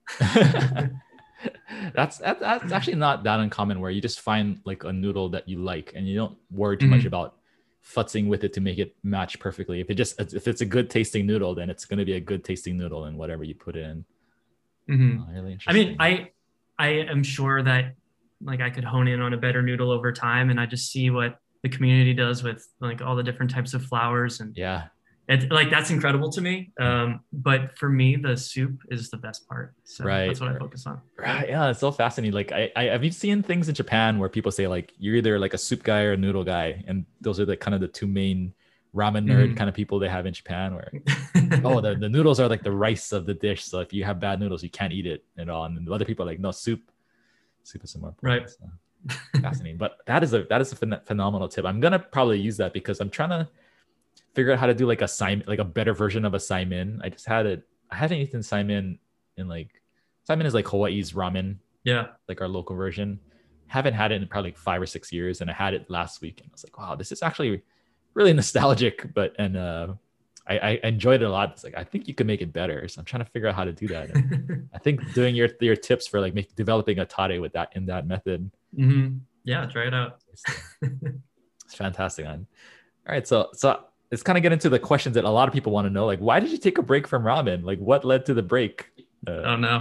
that's, that's that's actually not that uncommon, where you just find like a noodle that you like and you don't worry too mm-hmm. much about futzing with it to make it match perfectly. If it just if it's a good tasting noodle, then it's going to be a good tasting noodle in whatever you put in. Mm-hmm. Oh, really I interesting. mean, I I am sure that like I could hone in on a better noodle over time, and I just see what the community does with like all the different types of flours, and Yeah. it's like that's incredible to me. Um, but for me, the soup is the best part, so Right. that's what I Right. focus on. Right. Yeah, it's so fascinating. Like I, I have you seen things in Japan where people say like you're either like a soup guy or a noodle guy, and those are the kind of the two main ramen nerd Mm. kind of people they have in Japan. Where oh, the, the noodles are like the rice of the dish, so if you have bad noodles, you can't eat it at all. And then the other people are like, no, soup, soup is more important. Right. So, fascinating. But that is a that is a phen- phenomenal tip. I'm gonna probably use that because I'm trying to figure out how to do like a Simon, like a better version of a Simon. I just had it. I haven't eaten Simon in like Simon is like Hawaii's ramen, Yeah. like our local version. Haven't had it in probably like five or six years, and I had it last week, and I was like, wow, this is actually really nostalgic. But and uh, I, I enjoyed it a lot. It's like I think you could make it better, so I'm trying to figure out how to do that. And I think doing your your tips for like make, developing a tare with that in that method. Mm-hmm. Yeah, try it out. It's, it's fantastic, man. All right, so so let's kind of get into the questions that a lot of people want to know. Like, why did you take a break from ramen? Like, what led to the break? Uh, Oh no.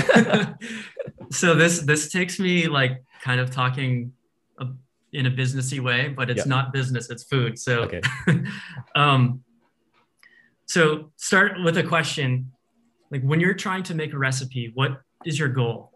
So this this takes me like kind of talking a, in a businessy way, but it's Yeah. not business, it's food. So Okay. um so start with a question. Like when you're trying to make a recipe, what is your goal?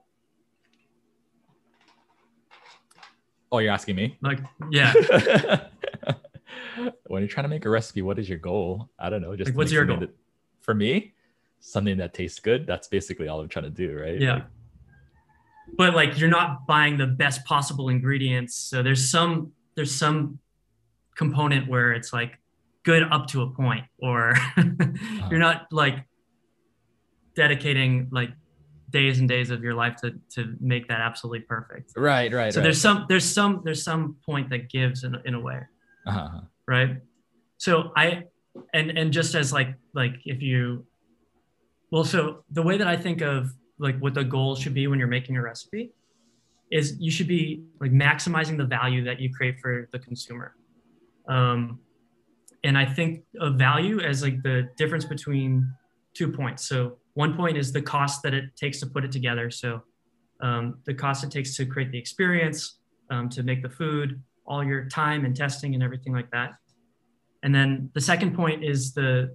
Oh, you're asking me? Like, yeah. When you're trying to make a recipe, what is your goal? I don't know. Just Like, what's make your something goal? that- for me, something that tastes good. That's basically all I'm trying to do, right? Yeah. Like, But like you're not buying the best possible ingredients. So there's some there's some component where it's like good up to a point, or you're not like dedicating like days and days of your life to to make that absolutely perfect. right, right. So right. there's some there's some there's some point that gives in, in a way, Uh-huh. right? So I and and just as like like if you well, so the way that I think of like what the goal should be when you're making a recipe is you should be like maximizing the value that you create for the consumer. Um, and I think of value as like the difference between two points. So one point is the cost that it takes to put it together. So um, the cost it takes to create the experience, um, to make the food, all your time and testing and everything like that. And then the second point is the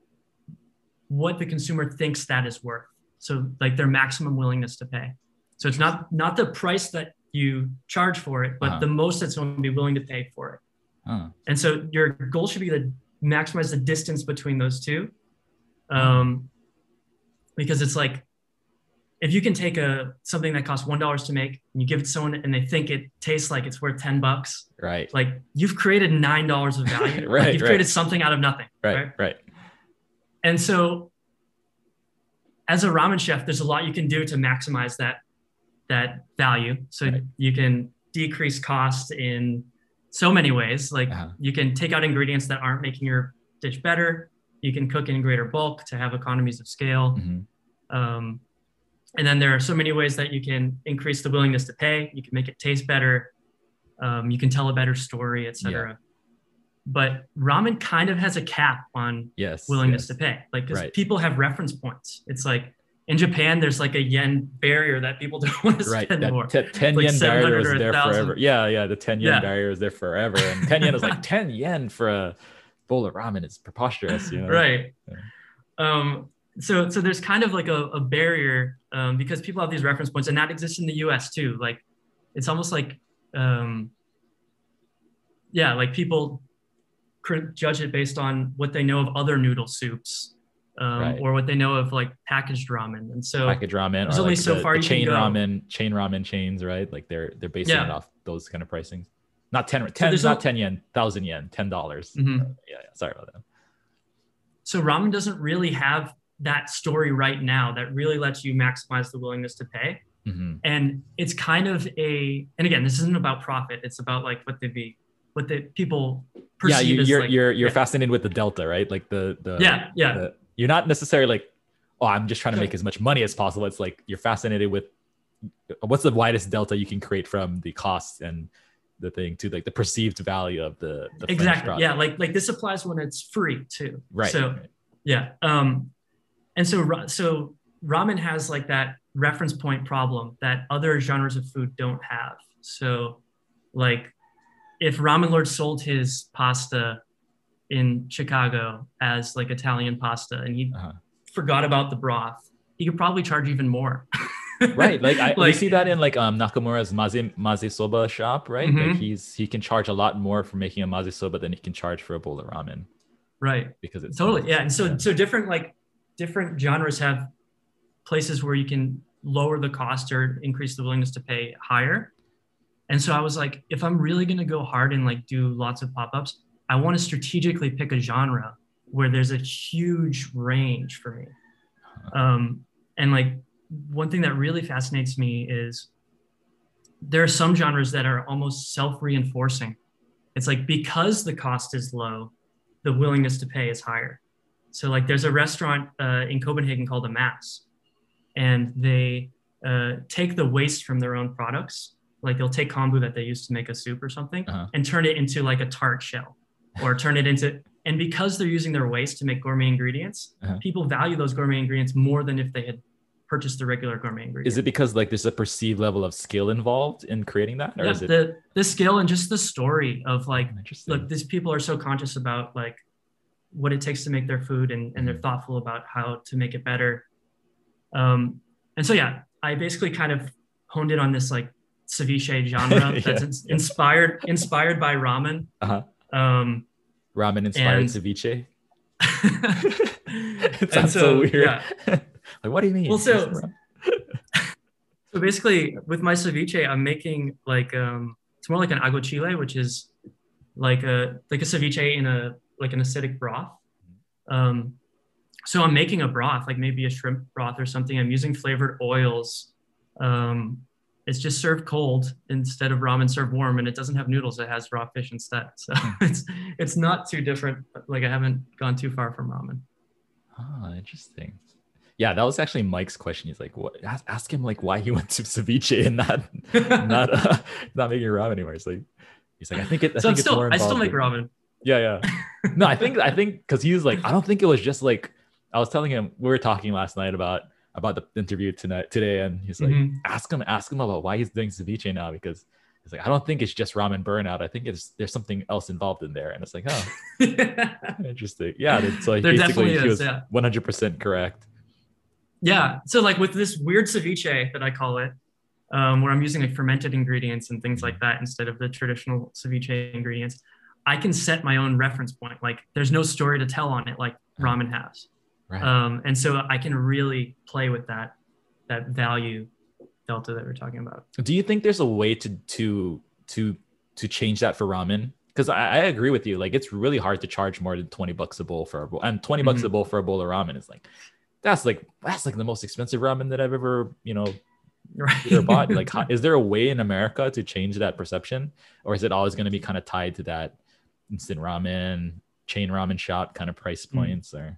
what the consumer thinks that is worth. So like their maximum willingness to pay. So it's not not the price that you charge for it, but Uh-huh. the most that someone would be willing to pay for it. Uh, And so your goal should be to maximize the distance between those two. Um, because it's like, if you can take a something that costs one dollar to make and you give it to someone and they think it tastes like it's worth ten bucks, right. like you've created nine dollars of value. Right, Like you've right. created something out of nothing. Right, right? right. And so as a ramen chef, there's a lot you can do to maximize that that value. So Right. you can decrease cost in so many ways. Like Uh-huh. you can take out ingredients that aren't making your dish better. You can cook in greater bulk to have economies of scale. Mhm. Um, and then there are so many ways that you can increase the willingness to pay. You can make it taste better. Um, you can tell a better story, et cetera. But ramen kind of has a cap on Yes. willingness yes. to pay. Like, because Right. people have reference points. It's like in Japan, there's like a yen barrier that people don't want to Right. spend That more. te- ten like yen barrier seven hundred was or one there thousand. forever. Yeah, yeah. The ten yen Yeah. barrier was there forever. And ten yen is like ten yen for a bowl of ramen. It's preposterous, you know? Right. Yeah. Um, so, so there's kind of like a, a barrier um, because people have these reference points, and that exists in the U S too. Like, it's almost like, um, yeah, like people cr- judge it based on what they know of other noodle soups, um, Right. or what they know of like packaged ramen. And so, Package ramen there's or only like so the, far the you can chain go. ramen, chain ramen chains, right? Like they're they're basing Yeah. it off those kind of pricings. Not ten, ten there's not no- ten yen, thousand yen, ten dollars. Mhm. Yeah, yeah. Sorry about that. So ramen doesn't really have that story right now that really lets you maximize the willingness to pay. hmm And it's kind of a, and again, this isn't about profit. It's about like what they be, what the people perceive Yeah, you, as you're like, you're you're yeah. fascinated with the delta, right? Like the the Yeah, yeah. the- you're not necessarily like, oh, I'm just trying to make as much money as possible. It's like you're fascinated with what's the widest delta you can create from the cost and the thing to like the perceived value of the, the finished Exactly. product. Yeah. Like, like this applies when it's free too. Right. So yeah. Um, and so, ra- so ramen has like that reference point problem that other genres of food don't have. So like if Ramen Lord sold his pasta in Chicago as like Italian pasta and he uh-huh. forgot about the broth, he could probably charge even more. Right. Like I like, we see that in like um Nakamura's Maze Maze Soba shop, right? Mm-hmm. Like he's he can charge a lot more for making a Maze Soba than he can charge for a bowl of ramen. Right. Because it's totally yeah. And so yeah. so different like different genres have places where you can lower the cost or increase the willingness to pay higher. And so I was like, if I'm really gonna go hard and like do lots of pop-ups, I want to strategically pick a genre where there's a huge range for me. Um, and like one thing that really fascinates me is there are some genres that are almost self-reinforcing. It's like because the cost is low, the willingness to pay is higher. So like there's a restaurant uh, in Copenhagen called Amass, and they uh, take the waste from their own products. Like they'll take kombu that they used to make a soup or something uh-huh. and turn it into like a tart shell or turn it into, and because they're using their waste to make gourmet ingredients, uh-huh. people value those gourmet ingredients more than if they had purchased the regular gourmet ingredients. Is it because like there's a perceived level of skill involved in creating that? Or yeah, is it the, the skill and just the story of like, look, these people are so conscious about like what it takes to make their food and, and they're thoughtful about how to make it better. Um, and so, yeah, I basically kind of honed in on this like ceviche genre yeah. that's in- inspired, inspired by ramen. Uh-huh. Um, ramen inspired and, ceviche. It sounds so, so weird. Yeah. Like, what do you mean? Well, so, so basically with my ceviche, I'm making like, um, it's more like an aguachile, which is like a, like a ceviche in a, like an acidic broth. Um, so I'm making a broth, like maybe a shrimp broth or something. I'm using flavored oils. Um, it's just served cold instead of ramen served warm, and it doesn't have noodles. It has raw fish instead. So it's, it's not too different. Like I haven't gone too far from ramen. Oh, interesting. Yeah, that was actually Mike's question. He's like, "What?" Ask, ask him like why he went to ceviche and not not uh, not making ramen anymore. It's like he's like, I think it. I so think still, it's more I still make in... ramen. Yeah, yeah. No, I think I think because he was like, I don't think it was just like I was telling him we were talking last night about about the interview tonight today, and he's like, mm-hmm. ask him ask him about why he's doing ceviche now because he's like, I don't think it's just ramen burnout. I think it's there's something else involved in there, and it's like, oh, interesting. Yeah, so like, there basically is, he was yeah. one hundred percent correct. Yeah. So like with this weird ceviche that I call it, um, where I'm using like fermented ingredients and things like that instead of the traditional ceviche ingredients, I can set my own reference point. Like there's no story to tell on it like ramen has. Right. Um, and so I can really play with that, that value delta that we're talking about. Do you think there's a way to, to, to, to change that for ramen? Because I, I agree with you. Like it's really hard to charge more than twenty bucks a bowl for a bowl, and twenty bucks mm-hmm. a bowl for a bowl of ramen is like, that's like, that's like the most expensive ramen that I've ever, you know, right. ever bought. Like, how, is there a way in America to change that perception? Or is it always going to be kind of tied to that instant ramen, chain ramen shop kind of price points? Mm-hmm. Or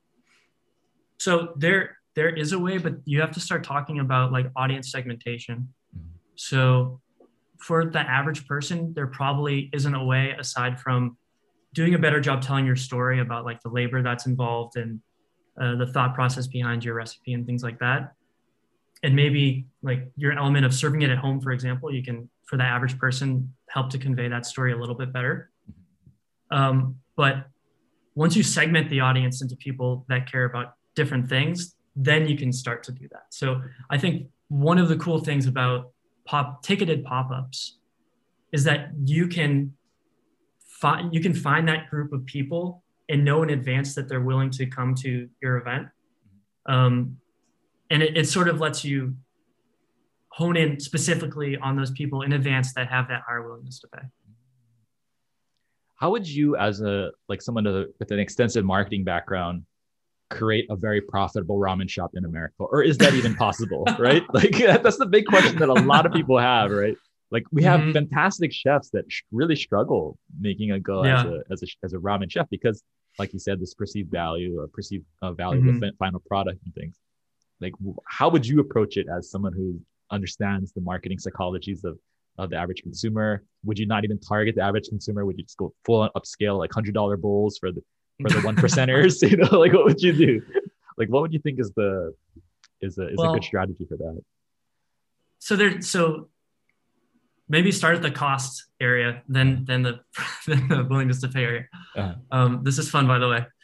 So there, there is a way, but you have to start talking about like audience segmentation. Mm-hmm. So for the average person, there probably isn't a way aside from doing a better job telling your story about like the labor that's involved and uh, the thought process behind your recipe and things like that. And maybe like your element of serving it at home, for example, you can, for the average person, help to convey that story a little bit better. Um, but once you segment the audience into people that care about different things, then you can start to do that. So I think one of the cool things about pop ticketed pop-ups is that you can find, you can find that group of people and know in advance that they're willing to come to your event. Um, and it, it sort of lets you hone in specifically on those people in advance that have that higher willingness to pay. How would you, as a like someone with an extensive marketing background, create a very profitable ramen shop in America? Or is that even possible, right? Like that's the big question that a lot of people have, right? Like we have mm-hmm. fantastic chefs that sh- really struggle making a go yeah. as a as a as a ramen chef because, like you said, this perceived value or perceived uh, value mm-hmm. of the final product and things. Like, how would you approach it as someone who understands the marketing psychologies of of the average consumer? Would you not even target the average consumer? Would you just go full on upscale, like hundred dollar bowls for the for the one percenters? You know, like what would you do? Like, what would you think is the is a is well, a good strategy for that. So there, so maybe start at the cost area, then uh-huh. then the then the willingness to pay area. Uh-huh. Um, this is fun, by the way.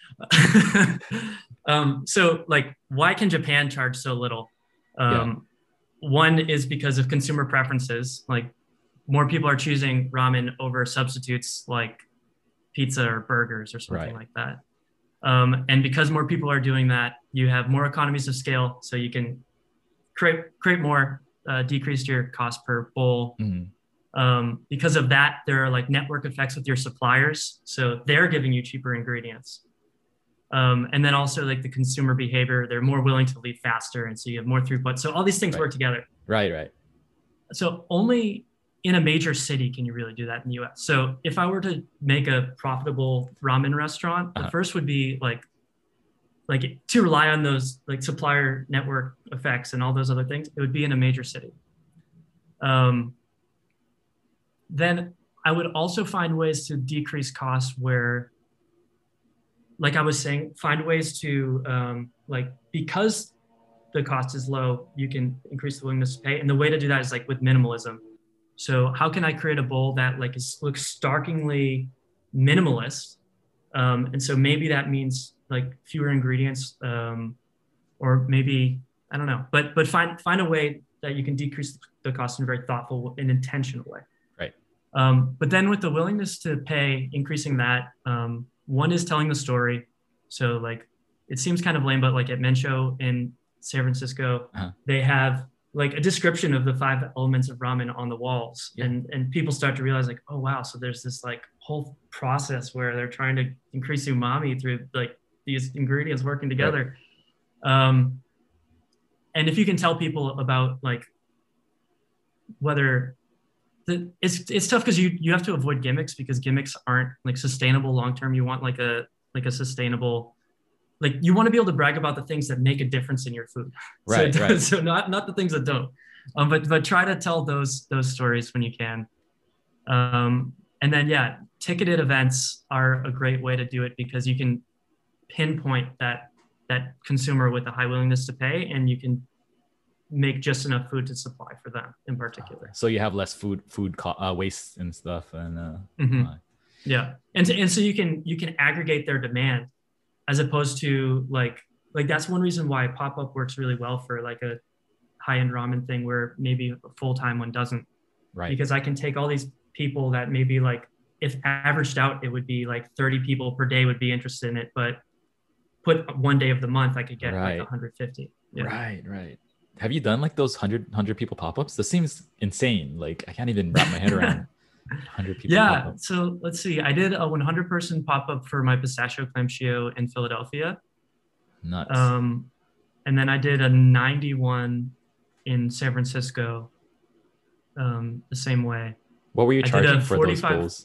um, so like, why can Japan charge so little? Um, yeah. One is because of consumer preferences. Like, more people are choosing ramen over substitutes like pizza or burgers or something right. like that. Um, and because more people are doing that, you have more economies of scale, so you can create create more, uh, decrease your cost per bowl. Mm-hmm. Um, because of that, there are like network effects with your suppliers, so they're giving you cheaper ingredients. Um, and then also like the consumer behavior, they're more willing to leave faster, and so you have more throughput. So all these things right. work together. Right, right. So only in a major city can you really do that in the U S. So if I were to make a profitable ramen restaurant, uh-huh. the first would be like, like to rely on those like supplier network effects and all those other things, it would be in a major city. Um, then I would also find ways to decrease costs where, like I was saying, find ways to um, like, because the cost is low, you can increase the willingness to pay. And the way to do that is like with minimalism. So how can I create a bowl that like is looks starkingly minimalist? Um, and so maybe that means like fewer ingredients, um, or maybe, I don't know, but but find find a way that you can decrease the cost in a very thoughtful and intentional way. Right. Um, but then with the willingness to pay, increasing that, um, one is telling the story. So like, it seems kind of lame, but like at Mensho in San Francisco, uh-huh. they have like a description of the five elements of ramen on the walls. Yeah. And, and people start to realize like, oh, wow. So there's this like whole process where they're trying to increase umami through like these ingredients working together. Right. Um, and if you can tell people about like whether the, it's, it's tough because you, you have to avoid gimmicks, because gimmicks aren't like sustainable long-term. You want like a, like a sustainable, like you want to be able to brag about the things that make a difference in your food. Right. So, right. so not, not the things that don't, um, but, but try to tell those, those stories when you can. Um, and then, yeah, ticketed events are a great way to do it, because you can pinpoint that, that consumer with a high willingness to pay, and you can make just enough food to supply for them in particular. So you have less food, food co- uh, waste and stuff. And uh, mm-hmm. uh, yeah. And, to, and so you can, you can aggregate their demand, as opposed to like, like that's one reason why pop-up works really well for like a high-end ramen thing, where maybe a full-time one doesn't. Right. Because I can take all these people that maybe like, if averaged out, it would be like thirty people per day would be interested in it, but put one day of the month, I could get right. like one hundred fifty. Yeah. Right, right. Have you done like those one hundred, one hundred people pop-ups? This seems insane. Like I can't even wrap my head around one hundred people. Yeah. Pop-up. So let's see. I did a one hundred person pop-up for my pistachio clam shio in Philadelphia. Nuts. Um, and then I did a ninety-one in San Francisco, um, the same way. What were you charging for those bowls?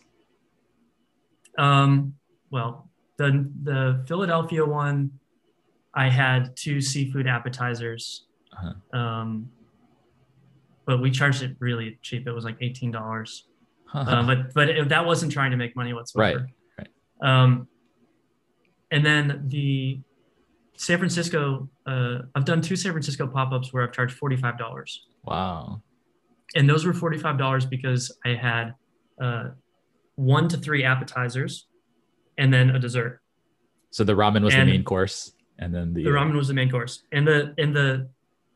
Um, well, the the Philadelphia one, I had two seafood appetizers. Uh-huh. Um, but we charged it really cheap. It was like eighteen dollars. Uh-huh. Uh, but but it, that wasn't trying to make money whatsoever. Right. Right. Um, and then the San Francisco, uh, I've done two San Francisco pop-ups where I've charged forty-five dollars. Wow. And those were forty-five dollars because I had uh, one to three appetizers and then a dessert. So the ramen was and the main course, and then the the ramen was the main course, and the and the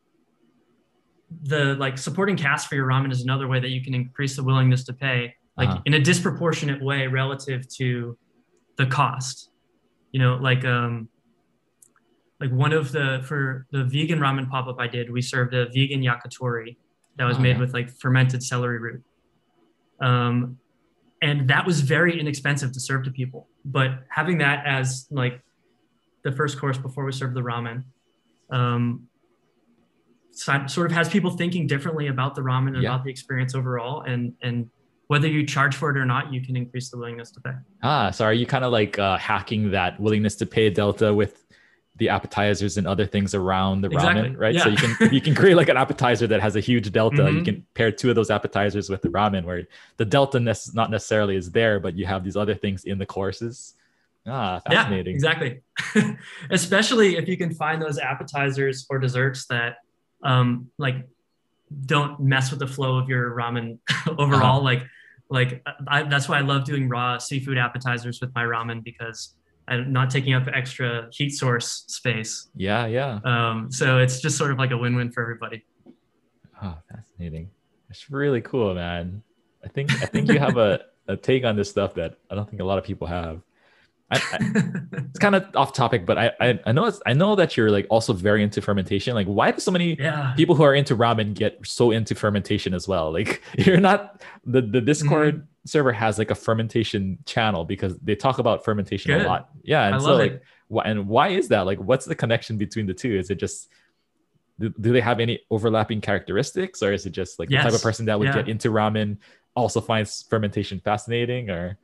the like supporting cast for your ramen is another way that you can increase the willingness to pay, like uh-huh. in a disproportionate way relative to the cost. You know, like um, like one of the for the vegan ramen pop up I did, we served a vegan yakitori that was oh, made yeah. with like fermented celery root. Um, and that was very inexpensive to serve to people. But having that as like the first course before we serve the ramen, um, sort of has people thinking differently about the ramen and yeah. about the experience overall. And, and whether you charge for it or not, you can increase the willingness to pay. Ah, so are you kind of like uh, hacking that willingness to pay delta with the appetizers and other things around the exactly. ramen, right? Yeah. So you can you can create like an appetizer that has a huge delta. Mm-hmm. You can pair two of those appetizers with the ramen, where the delta ne- not necessarily is there, but you have these other things in the courses. Ah, Yeah, fascinating. exactly. Especially if you can find those appetizers or desserts that um, like don't mess with the flow of your ramen Uh-huh. overall. Like, like I, that's why I love doing raw seafood appetizers with my ramen because I'm not taking up extra heat source space. Yeah, yeah. Um, so it's just sort of like a win-win for everybody. Oh, fascinating. It's really cool, man. I think I think you have a, a take on this stuff that I don't think a lot of people have. I, I, it's kind of off topic, but I, I I know it's I know that you're like also very into fermentation. Like, why do so many Yeah. people who are into ramen get so into fermentation as well? Like, you're not the the Discord Mhm. server has like a fermentation channel because they talk about fermentation a Good. lot. Yeah, I and so love like, it. why and why is that? Like, what's the connection between the two? Is it just do, do they have any overlapping characteristics, or is it just like the type of Yes. person that would get Yeah. into ramen also finds fermentation fascinating? Or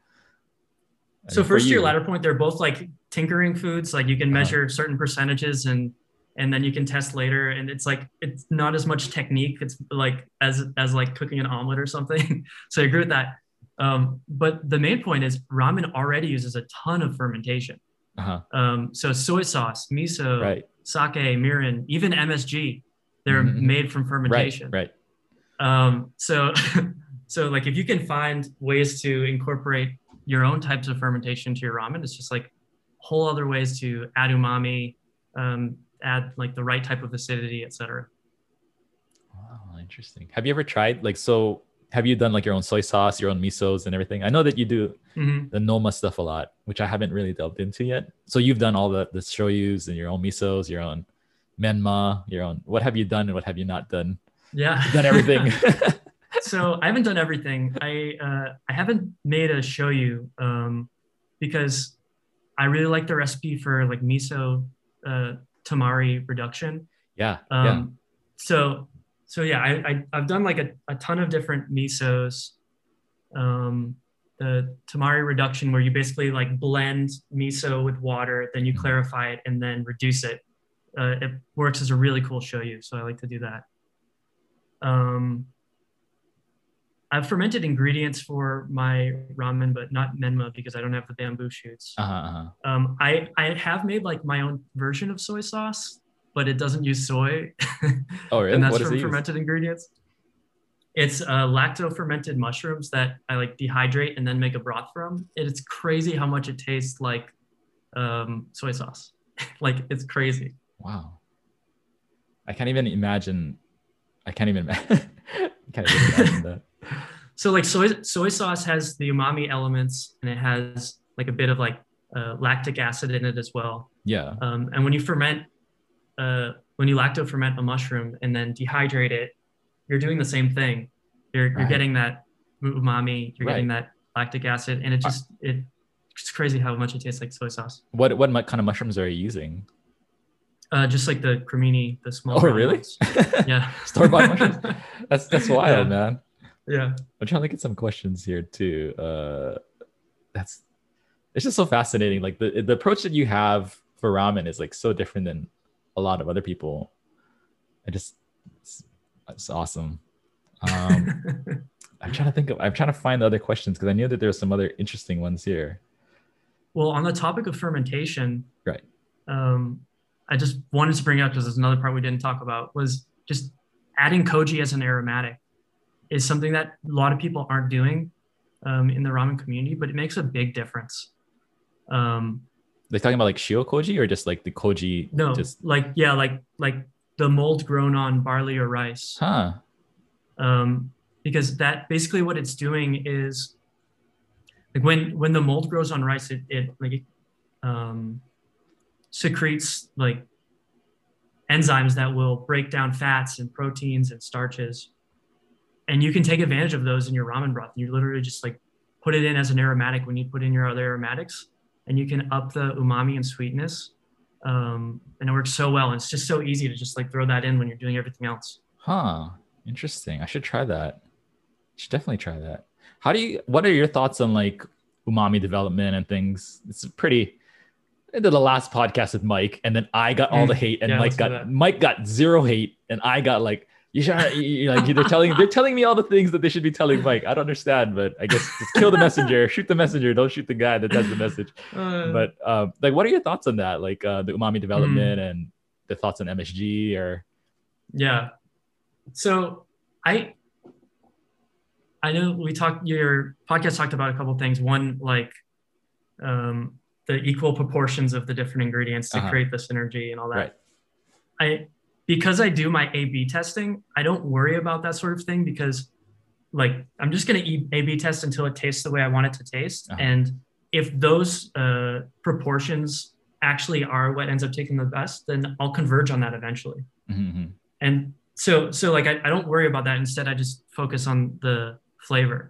I So mean, for first to your you, latter point, they're both like tinkering foods. Like you can uh-huh. measure certain percentages and and then you can test later. And it's like it's not as much technique. It's like as as like cooking an omelet or something. So I agree with that. Um, but the main point is ramen already uses a ton of fermentation. Uh-huh. Um, so soy sauce, miso, Right. sake, mirin, even M S G, they're Mm-hmm, mm-hmm. made from Right, fermentation. right. Um, so, so like if you can find ways to incorporate your own types of fermentation to your ramen, it's just like whole other ways to add umami, um, add like the right type of acidity, et cetera. Wow, interesting. Have you ever tried like so? Have you done like your own soy sauce, your own misos, and everything? I know that you do Mm-hmm. the Noma stuff a lot, which I haven't really delved into yet. So you've done all the the shoyus and your own misos, your own menma, your own. What have you done and what have you not done? Yeah. You've done everything. So I haven't done everything. I uh, I haven't made a shoyu um, because I really like the recipe for like miso uh, tamari reduction. Yeah, yeah. Um, so so yeah, I, I I've done like a, a ton of different misos. Um, the tamari reduction where you basically like blend miso with water, then you Mhm. clarify it and then reduce it. Uh, it works as a really cool shoyu, so I like to do that. Um, I've fermented ingredients for my ramen, but not menma because I don't have the bamboo shoots. Uh-huh, uh-huh. Um, I I have made like my own version of soy sauce, but it doesn't use soy, Oh, and really? that's What does it from use? fermented ingredients. It's uh, lacto fermented mushrooms that I like dehydrate and then make a broth from. It's crazy how much it tastes like um, soy sauce. Like it's crazy. Wow. I can't even imagine. I can't even, I can't even imagine that. So like soy soy sauce has the umami elements and it has like a bit of like uh, lactic acid in it as well. Yeah. Um, and when you ferment, uh, when you lacto ferment a mushroom and then dehydrate it, you're doing the same thing. You're you're Right. getting that umami, you're getting Right. that lactic acid, and it just it it's crazy how much it tastes like soy sauce. What what mu- kind of mushrooms are you using? Uh, just like the cremini, the small. Oh, brown really? ones. Yeah. Store-bought mushrooms? That's that's wild, Yeah. man. Yeah. I'm trying to get some questions here too. Uh, that's it's just so fascinating. Like the the approach that you have for ramen is like so different than a lot of other people. I just it's, it's awesome. Um, I'm trying to think of. I'm trying to find the other questions because I knew that there were some other interesting ones here. Well, on the topic of fermentation, Right. um, I just wanted to bring up because there's another part we didn't talk about was just adding koji as an aromatic is something that a lot of people aren't doing um, in the ramen community, but it makes a big difference. Um, They talking about like shio koji or just like the koji? no, Just like yeah, like like the mold grown on barley or rice, huh. um, because that basically what it's doing is like when when the mold grows on rice, it it like um, secretes like enzymes that will break down fats and proteins and starches. And you can take advantage of those in your ramen broth. You literally just like put it in as an aromatic when you put in your other aromatics, and you can up the umami and sweetness. Um, and it works so well. And it's just so easy to just like throw that in when you're doing everything else. Huh. Interesting. I should try that. Should definitely try that. How do you, what are your thoughts on like umami development and things? It's pretty, I did the last podcast with Mike and then I got all the hate and Yeah, Mike let's do got, that. Mike got zero hate and I got like You should, you, like they're telling they're telling me all the things that they should be telling Mike. I don't understand, but I guess just kill the messenger, shoot the messenger, don't shoot the guy that does the message. Uh, but um, like, what are your thoughts on that? Like uh, the umami development mm-hmm. and the thoughts on M S G or? Yeah, so I I know we talked. Your podcast talked about a couple of things. One, like um, the equal proportions of the different ingredients to uh-huh. create the synergy and all that. Right. I. Because I do my A B testing, I don't worry about that sort of thing because like, I'm just going to A B test until it tastes the way I want it to taste. Uh-huh. And if those uh, proportions actually are what ends up taking the best, then I'll converge on that eventually. Mm-hmm. And so, so like, I, I don't worry about that. Instead, I just focus on the flavor.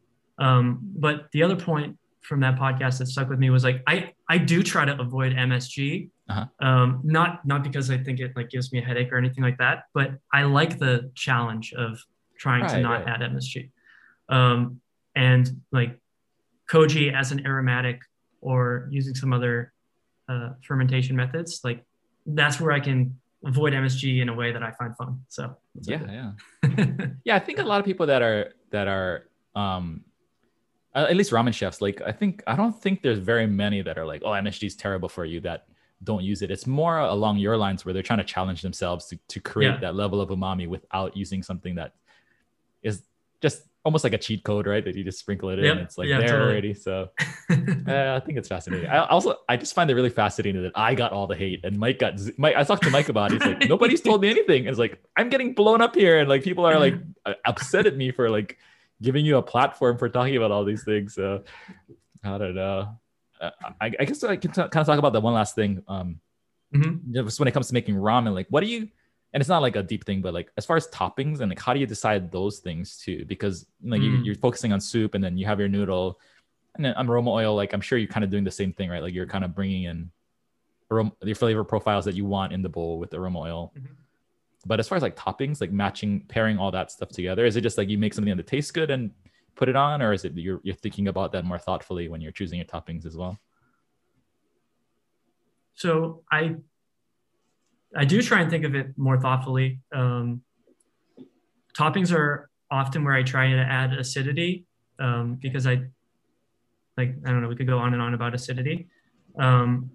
Um, but the other point from that podcast that stuck with me was like, I, I do try to avoid M S G. Uh-huh. Um, not not because I think it like gives me a headache or anything like that, but I like the challenge of trying right, to not right. add M S G. Um, and like koji as an aromatic or using some other uh, fermentation methods, like that's where I can avoid M S G in a way that I find fun. So yeah, yeah, yeah. I think a lot of people that are that are um, at least ramen chefs, like I think I don't think there's very many that are like, oh, M S G is terrible for you, that don't use it. It's more along your lines where they're trying to challenge themselves to, to create yeah. that level of umami without using something that is just almost like a cheat code, right? That you just sprinkle it in. Yep. It's like yeah, there totally. Already. So uh, I think it's fascinating. I also, I just find it really fascinating that I got all the hate and Mike got, Mike, I talked to Mike about it. He's like, nobody's told me anything. It's like, I'm getting blown up here. And like, people are like upset at me for like giving you a platform for talking about all these things. So I don't know. Uh, I, I guess I can t- kind of talk about that one last thing. Um, mm-hmm. Just when it comes to making ramen, like what do you, and it's not like a deep thing, but like as far as toppings and like how do you decide those things too? Because like mm. you, you're focusing on soup and then you have your noodle and then aroma oil. Like I'm sure you're kind of doing the same thing, right? Like you're kind of bringing in aroma, your flavor profiles that you want in the bowl with the aroma oil. Mm-hmm. But as far as like toppings, like matching, pairing all that stuff together, is it just like you make something that tastes good and put it on, or is it you're you're thinking about that more thoughtfully when you're choosing your toppings as well? So I I do try and think of it more thoughtfully. Um, toppings are often where I try to add acidity um, because I like I don't know, we could go on and on about acidity. Um,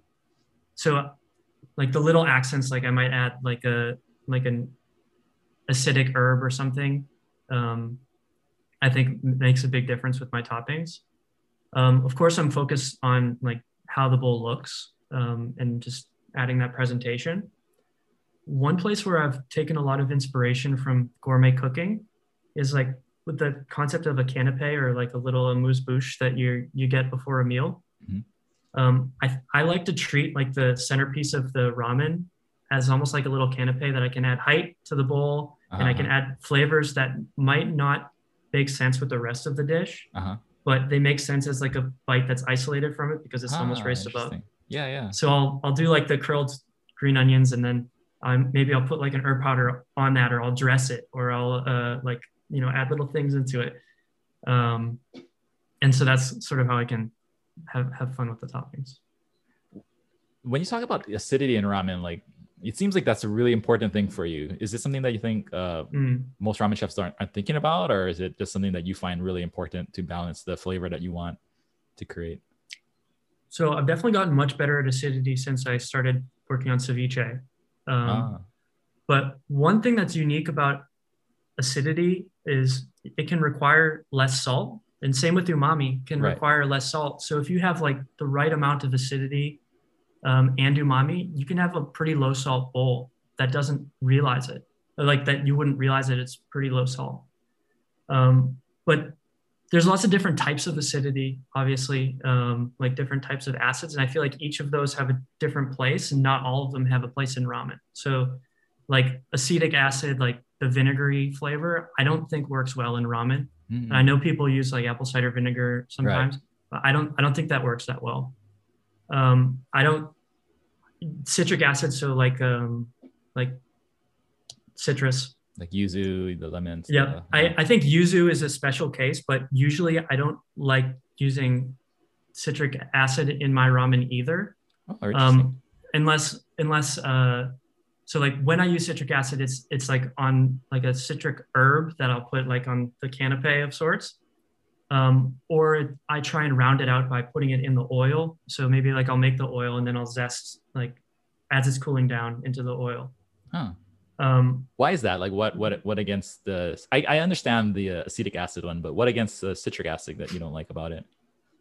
so like the little accents, like I might add like a like an acidic herb or something. Um, I think makes a big difference with my toppings. Um, of course, I'm focused on like how the bowl looks um, and just adding that presentation. One place where I've taken a lot of inspiration from gourmet cooking is like with the concept of a canapé or like a little amuse-bouche that you you get before a meal. Mm-hmm. Um, I I like to treat like the centerpiece of the ramen as almost like a little canapé that I can add height to the bowl uh-huh. and I can add flavors that might not make sense with the rest of the dish, uh-huh. but they make sense as like a bite that's isolated from it because it's ah, almost raised above. Yeah, yeah. So I'll I'll do like the curled green onions and then um, maybe I'll put like an herb powder on that, or I'll dress it, or I'll uh, like you know add little things into it. Um, and so that's sort of how I can have have fun with the toppings. When you talk about acidity in ramen, like it seems like that's a really important thing for you. Is this something that you think uh, mm. most ramen chefs aren't, aren't thinking about, or is it just something that you find really important to balance the flavor that you want to create? So I've definitely gotten much better at acidity since I started working on ceviche. Um, ah. But one thing that's unique about acidity is it can require less salt, and same with umami can right. require less salt. So if you have like the right amount of acidity um, and umami, you can have a pretty low salt bowl that doesn't realize it, like that you wouldn't realize that it's pretty low salt. Um, but there's lots of different types of acidity, obviously, um, like different types of acids. And I feel like each of those have a different place and not all of them have a place in ramen. So like acetic acid, like the vinegary flavor, I don't think works well in ramen. Mm-hmm. And I know people use like apple cider vinegar sometimes, right. but I don't, I don't think that works that well. Um, I don't, citric acid. So like, um, like citrus, like yuzu, the lemons. Yeah, the, I, I think yuzu is a special case, but usually I don't like using citric acid in my ramen either. Oh, um, unless unless uh, So like when I use citric acid, it's it's like on like a citric herb that I'll put like on the canapé of sorts. Um, or I try and round it out by putting it in the oil. So maybe like I'll make the oil and then I'll zest like as it's cooling down into the oil. Huh. Um, Why is that? Like what what what against the? I, I understand the uh, acetic acid one, but what against the citric acid that you don't like about it?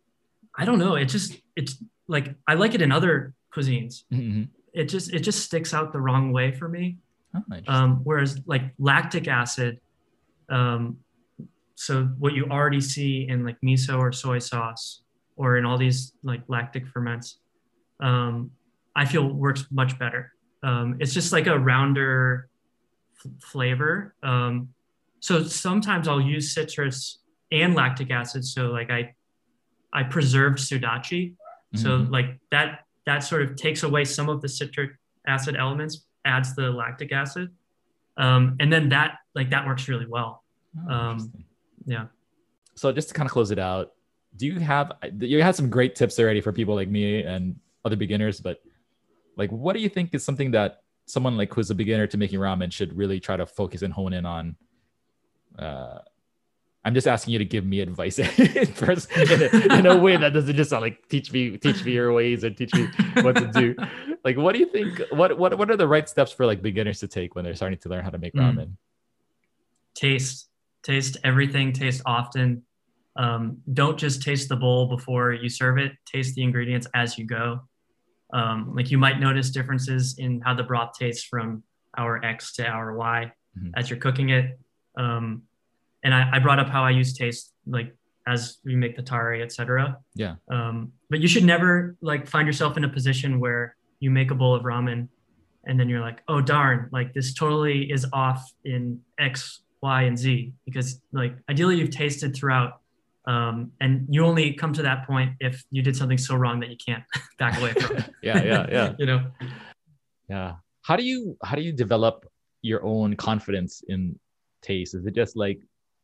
I don't know. It just it's like I like it in other cuisines. Mm-hmm. It just it just sticks out the wrong way for me. Oh, um, whereas like lactic acid, um, so what you already see in like miso or soy sauce or in all these like lactic ferments, um, I feel works much better. Um, it's just like a rounder f- flavor. Um, so sometimes I'll use citrus and lactic acid. So like I I preserved sudachi. Mm-hmm. So like that that sort of takes away some of the citric acid elements, adds the lactic acid. Um, and then that like that works really well. Oh, um, yeah. So just to kind of close it out, do you have, you had some great tips already for people like me and other beginners, but like, what do you think is something that someone like who's a beginner to making ramen should really try to focus and hone in on? Uh, I'm just asking you to give me advice first in a, in a way that doesn't just sound like teach me, teach me your ways and teach me what to do. Like, what do you think? What what what are the right steps for like beginners to take when they're starting to learn how to make ramen? Mm. Taste, taste everything. Taste often. Um, don't just taste the bowl before you serve it. Taste the ingredients as you go. Um, like you might notice differences in how the broth tastes from hour X to hour Y mm-hmm. as you're cooking it. Um, And I, I brought up how I use taste, like as we make the tare, et cetera. Yeah. Um, but you should never like find yourself in a position where you make a bowl of ramen and then you're like, oh, darn, like this totally is off in X, Y, and Z, because like ideally you've tasted throughout. Um, and you only come to that point if you did something so wrong that you can't back away from it. yeah, yeah, yeah. You know? Yeah. How do you, how do you develop your own confidence in taste? Is it just like,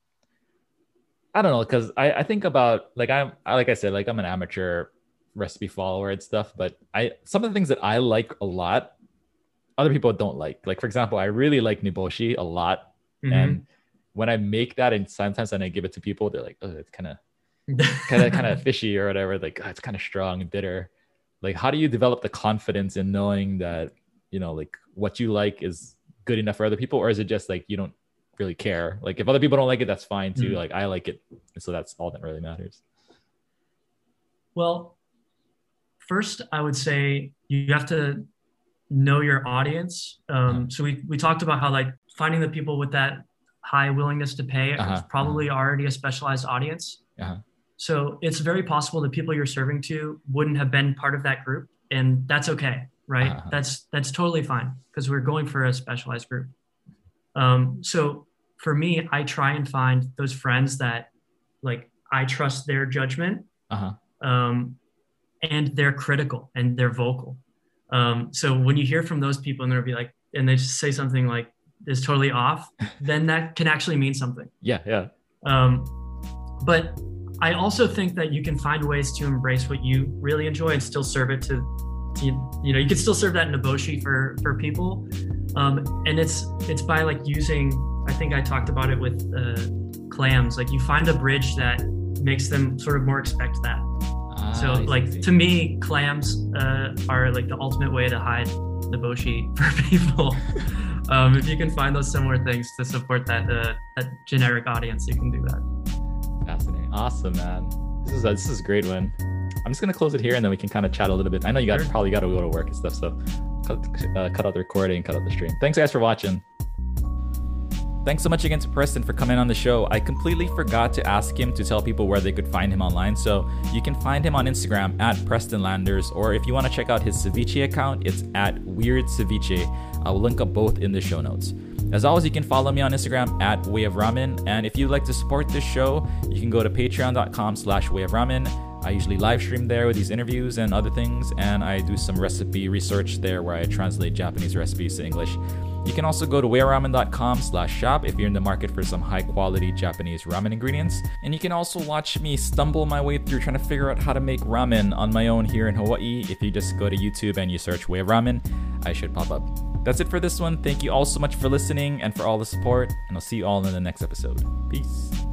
I don't know, because I, I think about like I'm I, like I said, like I'm an amateur recipe follower and stuff, but I some of the things that I like a lot, other people don't like. Like for example, I really like niboshi a lot, mm-hmm. and when I make that and sometimes when I give it to people, they're like, oh, it's kind of kind of kind of fishy or whatever. Like oh, it's kind of strong and bitter. Like how do you develop the confidence in knowing that you know like what you like is good enough for other people, or is it just like you don't really care? Like if other people don't like it, that's fine too. Mm-hmm. Like I like it, so that's all that really matters. Well, first I would say you have to know your audience. Um, uh-huh. So we we talked about how like finding the people with that high willingness to pay uh-huh. is probably uh-huh. already a specialized audience. Uh-huh. So it's very possible the people you're serving to wouldn't have been part of that group, and that's okay, right? Uh-huh. That's that's totally fine because we're going for a specialized group. Um, so for me, I try and find those friends that like, I trust their judgment, uh-huh. um, and they're critical and they're vocal. Um, so when you hear from those people and they'll be like, and they just say something like is totally off, then that can actually mean something. Yeah. Yeah. Um, but I also think that you can find ways to embrace what you really enjoy and still serve it to, to you know, you can still serve that niboshi for, for people. Um, and it's it's by like using, I think I talked about it with uh, clams, like you find a bridge that makes them sort of more expect that. Ah, so like to me, clams uh, are like the ultimate way to hide niboshi for people. um, if you can find those similar things to support that, uh, that generic audience, you can do that. Fascinating. Awesome, man. This is a, this is a great one. I'm just going to close it here and then we can kind of chat a little bit. I know you got sure. probably got to go to work and stuff, so cut, uh, cut out the recording, cut out the stream. Thanks guys for watching. Thanks so much again to Preston for coming on the show. I completely forgot to ask him to tell people where they could find him online. So you can find him on Instagram at Preston Landers, or if you want to check out his ceviche account, it's at Weird Ceviche. I will link up both in the show notes. As always, you can follow me on Instagram at Way of Ramen. And if you'd like to support this show, you can go to patreon.com slash Way of Ramen. I usually live stream there with these interviews and other things, and I do some recipe research there where I translate Japanese recipes to English. You can also go to wayoframen.com slash shop if you're in the market for some high quality Japanese ramen ingredients. And you can also watch me stumble my way through trying to figure out how to make ramen on my own here in Hawaii. If you just go to YouTube and you search Way of Ramen, I should pop up. That's it for this one. Thank you all so much for listening and for all the support, and I'll see you all in the next episode. Peace.